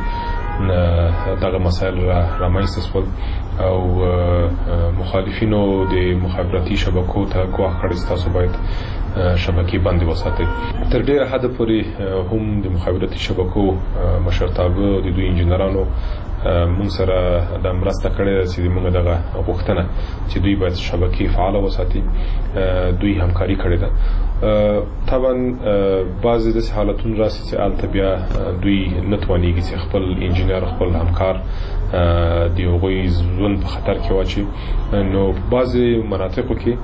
[SPEAKER 8] دغه مسایل رامنځته شول او مخالفینو د مخابراتي شبکو ته ګواښ کړی چې تاسو باید شبکې بندې وساتئ تر ډېره حده پورې هم د مخابراتي شبکو مشرتابه د دوی انجینرانو موږ سره د مرسته کړې ده چې موږ دغه غوښتنه چې دوی باید شبکې فعاله وساتي دوی همکاري کړې ده طبعا بعضې داسې حالتونه راسي چې هلته بیا دوی نه توانیږي چې خپل انجینر خپل همکار د هغوی ژوند په خطر کې واچي نو بعضې مناطقو کې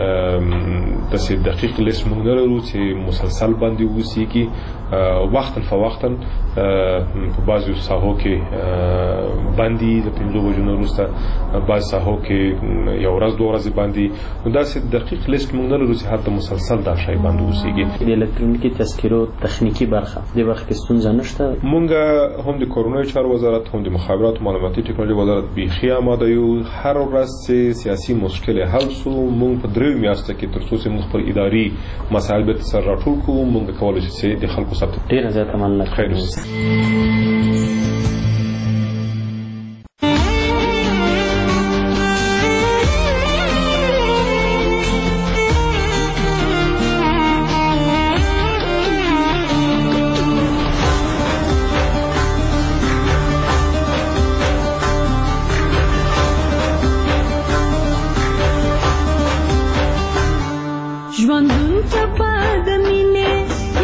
[SPEAKER 8] داسې دقیق لیست موږ نه لرو چې مسلسل باندې اوسیږي وختاً فوقتاً په بعضو ساحو کې باندې د 5 بجو نه وروسته بعض ساحو کې یو ورځ 2 ورځې باندې نو داسې دقیق لیست موږ نه لرو چې هلته مسلسل دا شی باندې اوسیږي
[SPEAKER 15] د الکترونیکي تذکرو تخنیکي برخه دې برخه کې ستونزه نشته
[SPEAKER 8] موږ هم د کورونایي چارو وزارت هم د مخابراتو معلوماتي ټکنالوژي وزارت بیخي آماده یو هر ورځ چې سیاسي مشکل حل شو موږ په 3 میاشتو کې تر څو چې موږ خپل اداري مسایل به سره راټول کوو موږ کولی شو چې د خلکو سره
[SPEAKER 15] ډېره زیاته مننه
[SPEAKER 8] خیر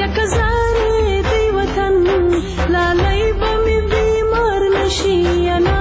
[SPEAKER 2] لالی به می بیمار نشی یا نه